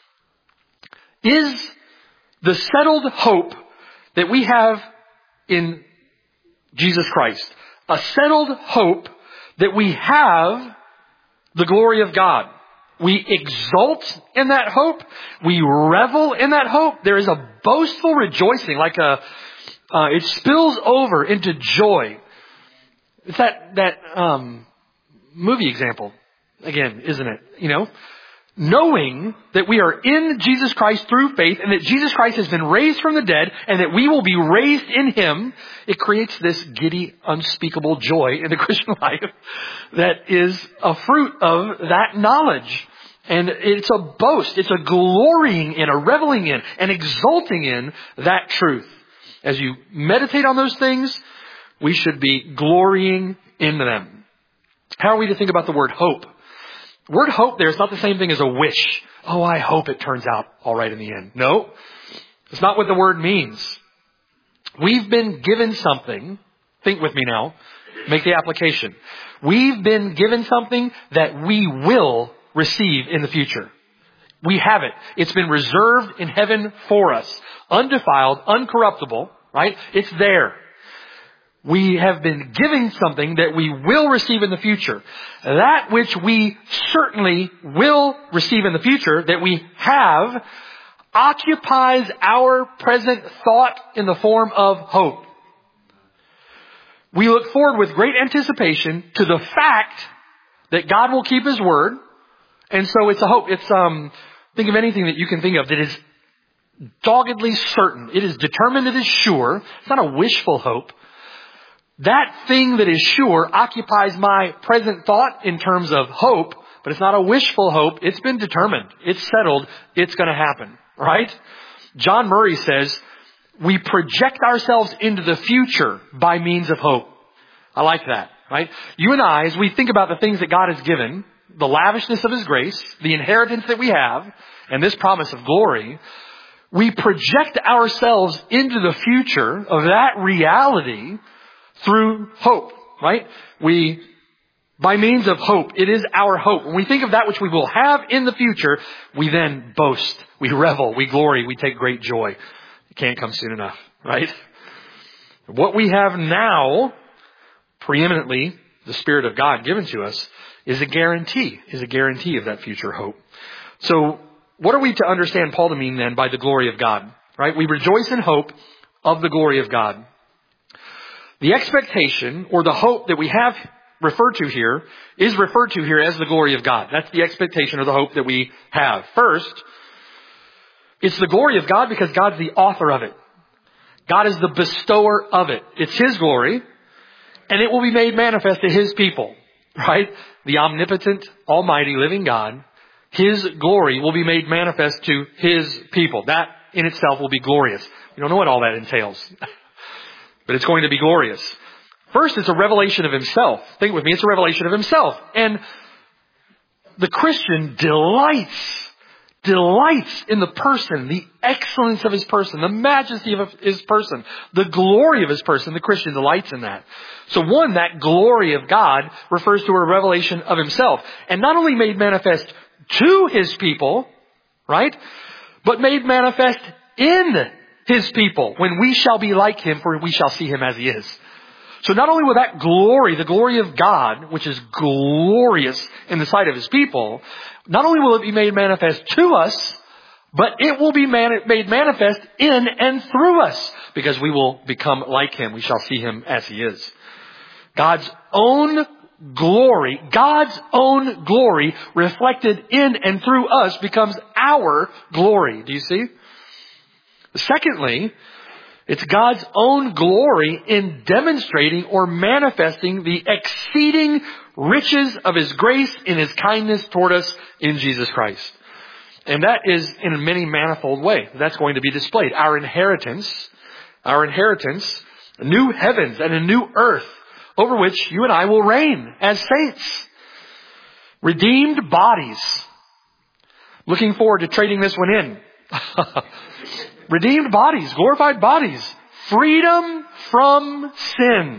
is the settled hope that we have in Jesus Christ. A settled hope that we have the glory of God. We exult in that hope. We revel in that hope. There is a boastful rejoicing, like a, uh, it spills over into joy. It's that, that, um, movie example again, isn't it? You know, knowing that we are in Jesus Christ through faith and that Jesus Christ has been raised from the dead and that we will be raised in him, it creates this giddy, unspeakable joy in the Christian life that is a fruit of that knowledge. And it's a boast. It's a glorying in, a reveling in, and exulting in that truth. As you meditate on those things, we should be glorying in them. How are we to think about the word hope? The word hope there is not the same thing as a wish. Oh, I hope it turns out all right in the end. No, it's not what the word means. We've been given something. Think with me now. Make the application. We've been given something that we will receive in the future. We have it. It's been reserved in heaven for us. Undefiled, uncorruptible, right? It's there. We have been given something that we will receive in the future. That which we certainly will receive in the future, that we have, occupies our present thought in the form of hope. We look forward with great anticipation to the fact that God will keep His word. And so it's a hope. It's, um, think of anything that you can think of that is doggedly certain. It is determined. It is sure. It's not a wishful hope. That thing that is sure occupies my present thought in terms of hope, but it's not a wishful hope. It's been determined. It's settled. It's going to happen, right? John Murray says, we project ourselves into the future by means of hope. I like that, right? You and I, as we think about the things that God has given, the lavishness of His grace, the inheritance that we have, and this promise of glory, we project ourselves into the future of that reality through hope, right? We, by means of hope, it is our hope. When we think of that which we will have in the future, we then boast, we revel, we glory, we take great joy. It can't come soon enough, right? What we have now, preeminently, the Spirit of God given to us, is a guarantee, is a guarantee of that future hope. So, what are we to understand Paul to mean then by the glory of God? Right? We rejoice in hope of the glory of God. The expectation or the hope that we have referred to here is referred to here as the glory of God. That's the expectation or the hope that we have. First, it's the glory of God because God's the author of it. God is the bestower of it. It's His glory, and it will be made manifest to His people. Right? The omnipotent, almighty, living God, His glory will be made manifest to His people. That in itself will be glorious. You don't know what all that entails. But it's going to be glorious. First, it's a revelation of Himself. Think with me, it's a revelation of Himself. And the Christian delights, delights in the person, the excellence of His person, the majesty of His person, the glory of His person. The Christian delights in that. So one, that glory of God refers to a revelation of Himself. And not only made manifest to His people, right? But made manifest in His people, when we shall be like Him, for we shall see Him as He is. So not only will that glory, the glory of God, which is glorious in the sight of His people, not only will it be made manifest to us, but it will be man- made manifest in and through us, because we will become like Him. We shall see Him as He is. God's own glory, God's own glory reflected in and through us becomes our glory. Do you see? Secondly, it's God's own glory in demonstrating or manifesting the exceeding riches of His grace in His kindness toward us in Jesus Christ. And that is in a many manifold way. That's going to be displayed. Our inheritance, our inheritance, new heavens and a new earth over which you and I will reign as saints. Redeemed bodies. Looking forward to trading this one in. Redeemed bodies, glorified bodies, freedom from sin.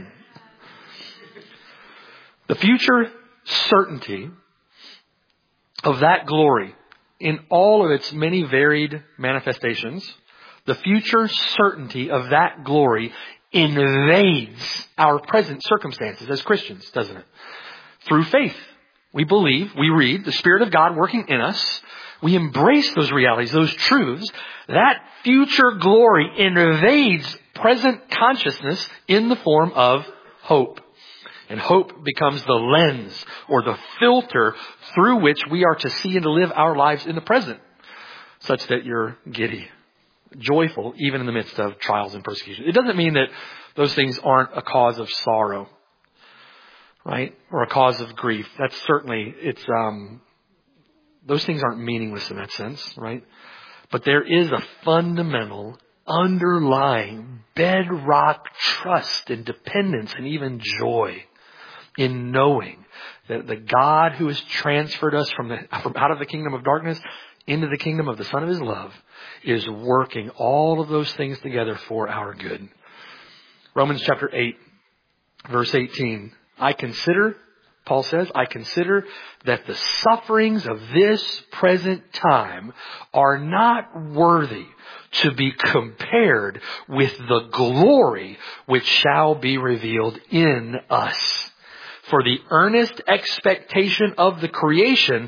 The future certainty of that glory in all of its many varied manifestations, the future certainty of that glory invades our present circumstances as Christians, doesn't it? Through faith. We believe, we read the Spirit of God working in us. We embrace those realities, those truths. That future glory invades present consciousness in the form of hope. And hope becomes the lens or the filter through which we are to see and to live our lives in the present, such that you're giddy, joyful, even in the midst of trials and persecution. It doesn't mean that those things aren't a cause of sorrow, right? Or a cause of grief. That's certainly, it's, um, those things aren't meaningless in that sense, right? But there is a fundamental, underlying, bedrock trust and dependence and even joy in knowing that the God who has transferred us from, the, from out of the kingdom of darkness into the kingdom of the Son of His love is working all of those things together for our good. Romans chapter eight, verse eighteen. I consider, Paul says, I consider that the sufferings of this present time are not worthy to be compared with the glory which shall be revealed in us. For the earnest expectation of the creation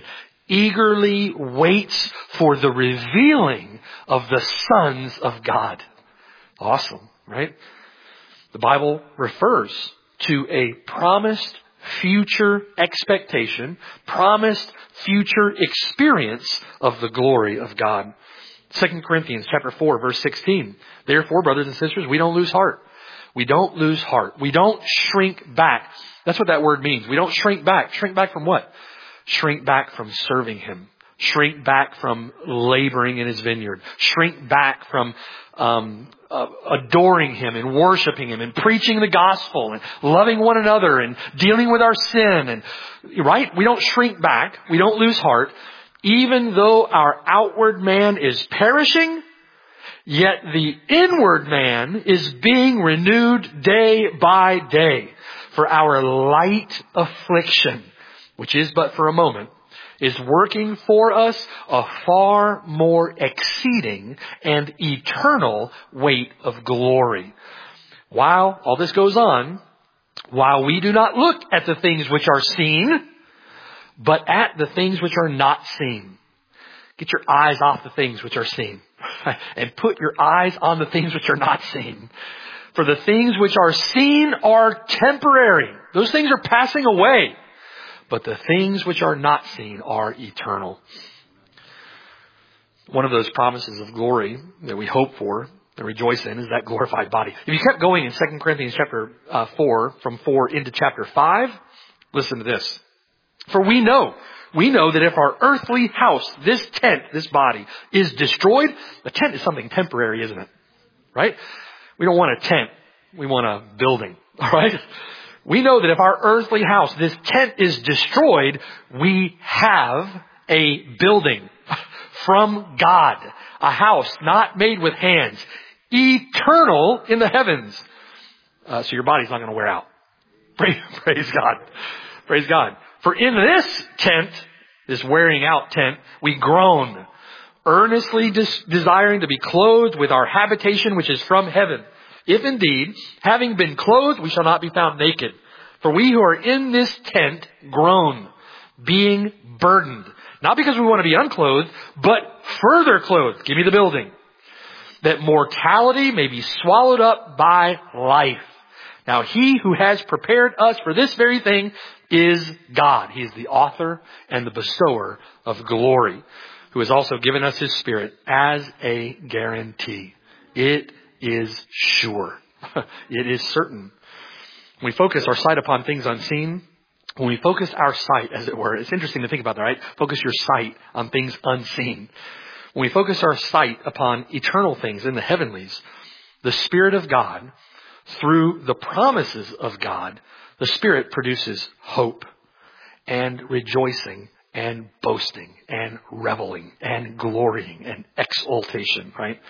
eagerly waits for the revealing of the sons of God. Awesome, right? The Bible refers to a promised future expectation, promised future experience of the glory of God. Second Corinthians chapter four, verse sixteen. Therefore, brothers and sisters, we don't lose heart. We don't lose heart. We don't shrink back. That's what that word means. We don't shrink back. Shrink back from what? Shrink back from serving Him. Shrink back from laboring in His vineyard. Shrink back from um, uh, adoring Him and worshiping Him and preaching the gospel and loving one another and dealing with our sin. And right? We don't shrink back. We don't lose heart. Even though our outward man is perishing, yet the inward man is being renewed day by day. For our light affliction, which is but for a moment, is working for us a far more exceeding and eternal weight of glory. While all this goes on, while we do not look at the things which are seen, but at the things which are not seen. Get your eyes off the things which are seen and put your eyes on the things which are not seen. For the things which are seen are temporary. Those things are passing away. But the things which are not seen are eternal. One of those promises of glory that we hope for and rejoice in is that glorified body. If you kept going in Second Corinthians chapter uh, four, from four into chapter five, listen to this. For we know, we know that if our earthly house, this tent, this body, is destroyed, the tent is something temporary, isn't it? Right? We don't want a tent. We want a building. All right? We know that if our earthly house, this tent, is destroyed, we have a building from God. A house not made with hands. Eternal in the heavens. Uh, so your body's not going to wear out. Praise, praise God. Praise God. For in this tent, this wearing out tent, we groan, earnestly des- desiring to be clothed with our habitation which is from heaven. If indeed, having been clothed, we shall not be found naked. For we who are in this tent groan, being burdened. Not because we want to be unclothed, but further clothed. Give me the building. That mortality may be swallowed up by life. Now He who has prepared us for this very thing is God. He is the author and the bestower of glory, who has also given us His Spirit as a guarantee. It is sure. It is certain. When we focus our sight upon things unseen, when we focus our sight, as it were, it's interesting to think about that, right? Focus your sight on things unseen. When we focus our sight upon eternal things in the heavenlies, the Spirit of God, through the promises of God, the Spirit produces hope and rejoicing and boasting and reveling and glorying and exultation, right?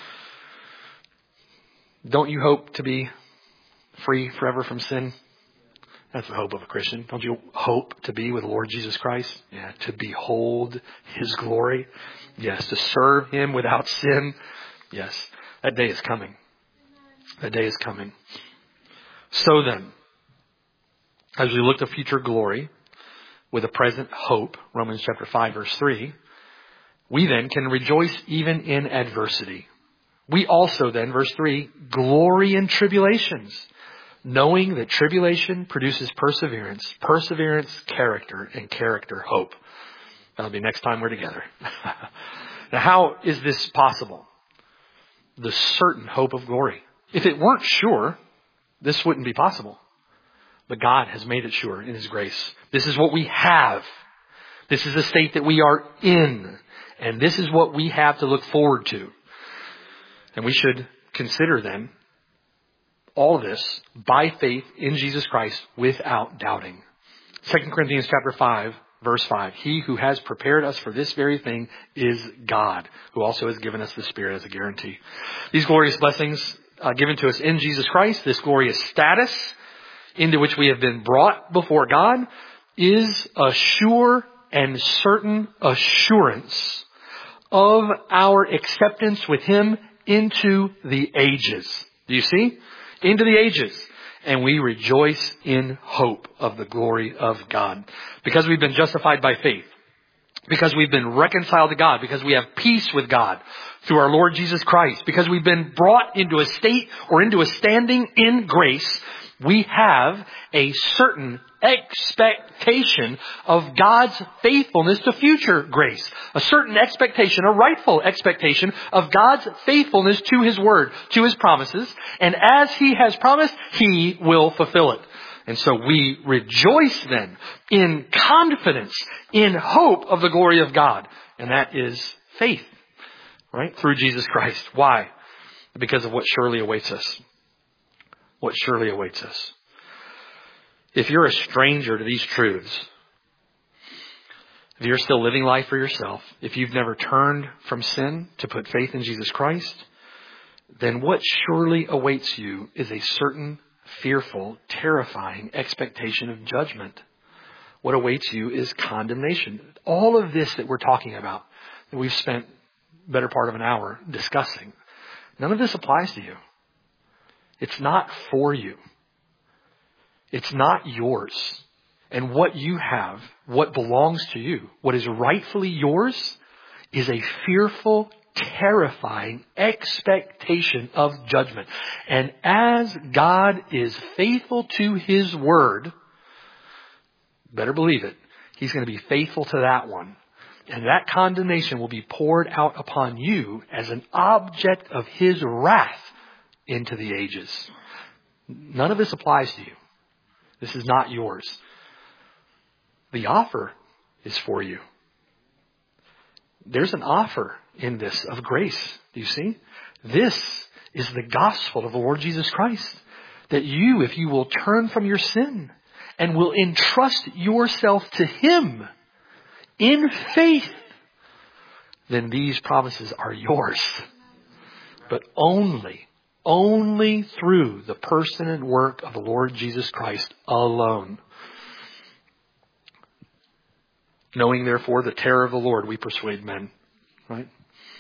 Don't you hope to be free forever from sin? That's the hope of a Christian. Don't you hope to be with the Lord Jesus Christ? Yeah, to behold His glory. Yes, to serve Him without sin. Yes, that day is coming. That day is coming. So then, as we look to future glory with a present hope, Romans chapter five, verse three, we then can rejoice even in adversity. We also then, verse three, glory in tribulations, knowing that tribulation produces perseverance, perseverance, character, and character, hope. That'll be next time we're together. Now, how is this possible? The certain hope of glory. If it weren't sure, this wouldn't be possible. But God has made it sure in His grace. This is what we have. This is the state that we are in. And this is what we have to look forward to. And we should consider then all of this by faith in Jesus Christ without doubting. Second Corinthians chapter five, verse five. He who has prepared us for this very thing is God, who also has given us the Spirit as a guarantee. These glorious blessings uh, given to us in Jesus Christ, this glorious status into which we have been brought before God, is a sure and certain assurance of our acceptance with Him into the ages. Do you see? Into the ages. And we rejoice in hope of the glory of God. Because we've been justified by faith, because we've been reconciled to God, because we have peace with God through our Lord Jesus Christ, because we've been brought into a state or into a standing in grace, we have a certain expectation of God's faithfulness to future grace. A certain expectation, a rightful expectation of God's faithfulness to His Word, to His promises. And as He has promised, He will fulfill it. And so we rejoice then in confidence, in hope of the glory of God. And that is faith, right? Through Jesus Christ. Why? Because of what surely awaits us. What surely awaits us. If you're a stranger to these truths, if you're still living life for yourself, if you've never turned from sin to put faith in Jesus Christ, then what surely awaits you is a certain fearful, terrifying expectation of judgment. What awaits you is condemnation. All of this that we're talking about, that we've spent the better part of an hour discussing, none of this applies to you. It's not for you. It's not yours. And what you have, what belongs to you, what is rightfully yours, is a fearful, terrifying expectation of judgment. And as God is faithful to His Word, better believe it, He's going to be faithful to that one. And that condemnation will be poured out upon you as an object of His wrath into the ages. None of this applies to you. This is not yours. The offer is for you. There's an offer in this of grace. Do you see? This is the gospel of the Lord Jesus Christ. That you, if you will turn from your sin and will entrust yourself to Him in faith, then these promises are yours. But only, only through the person and work of the Lord Jesus Christ alone. Knowing, therefore, the terror of the Lord, we persuade men. Right?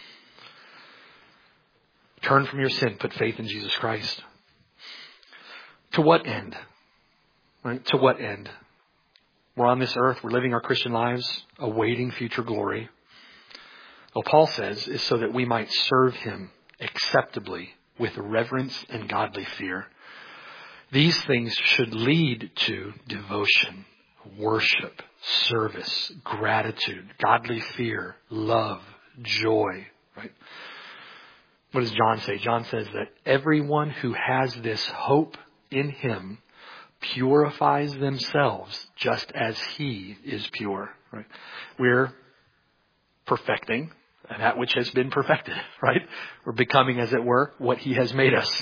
Turn from your sin. Put faith in Jesus Christ. To what end? Right? To what end? We're on this earth. We're living our Christian lives, awaiting future glory. Well, Paul says, is so that we might serve Him acceptably with reverence and godly fear. These things should lead to devotion, worship, service, gratitude, godly fear, love, joy, right? What does John say? John says that everyone who has this hope in Him purifies themselves just as He is pure, right? We're perfecting that which has been perfected, right? We're becoming, as it were, what He has made us.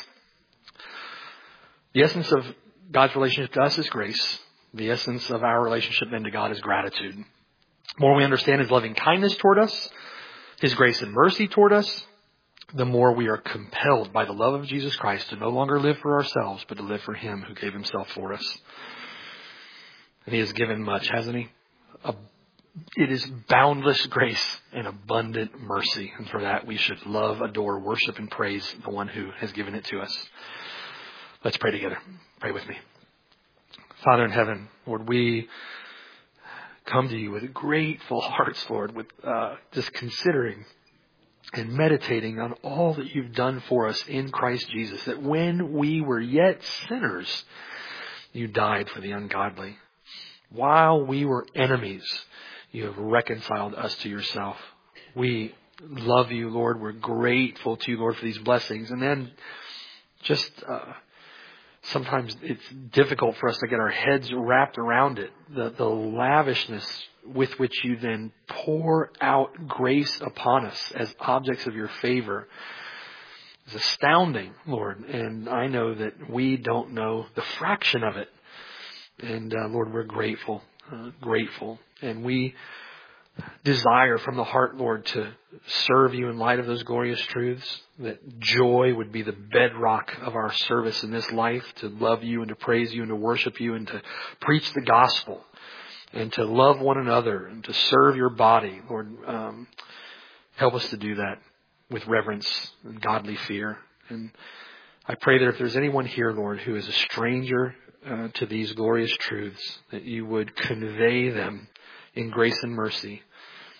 The essence of God's relationship to us is grace. The essence of our relationship then to God is gratitude. The more we understand His loving kindness toward us, His grace and mercy toward us, the more we are compelled by the love of Jesus Christ to no longer live for ourselves, but to live for Him who gave Himself for us. And He has given much, hasn't He? A, it is boundless grace and abundant mercy. And for that we should love, adore, worship, and praise the one who has given it to us. Let's pray together. Pray with me. Father in heaven, Lord, we come to You with grateful hearts, Lord, with uh, just considering and meditating on all that You've done for us in Christ Jesus, that when we were yet sinners, You died for the ungodly. While we were enemies, You have reconciled us to Yourself. We love You, Lord. We're grateful to You, Lord, for these blessings. And then just uh, sometimes it's difficult for us to get our heads wrapped around it. The, the lavishness with which You then pour out grace upon us as objects of Your favor is astounding, Lord. And I know that we don't know the fraction of it. And uh, Lord, we're grateful, uh, grateful. And we desire from the heart, Lord, to serve You in light of those glorious truths, that joy would be the bedrock of our service in this life, to love You and to praise You and to worship You and to preach the gospel and to love one another and to serve Your body. Lord, um, help us to do that with reverence and godly fear. And I pray that if there's anyone here, Lord, who is a stranger uh, to these glorious truths, that You would convey them in grace and mercy,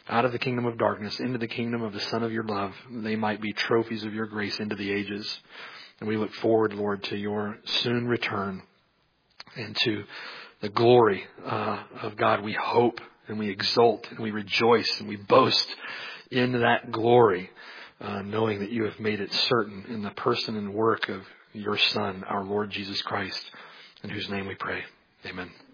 out of the kingdom of darkness into the kingdom of the Son of your love. They might be trophies of your grace into the ages. And we look forward, Lord, to your soon return and to the glory uh, of God. We hope and we exult and we rejoice and we boast in that glory, uh, knowing that you have made it certain in the person and work of your Son, our Lord Jesus Christ, in whose name we pray. Amen.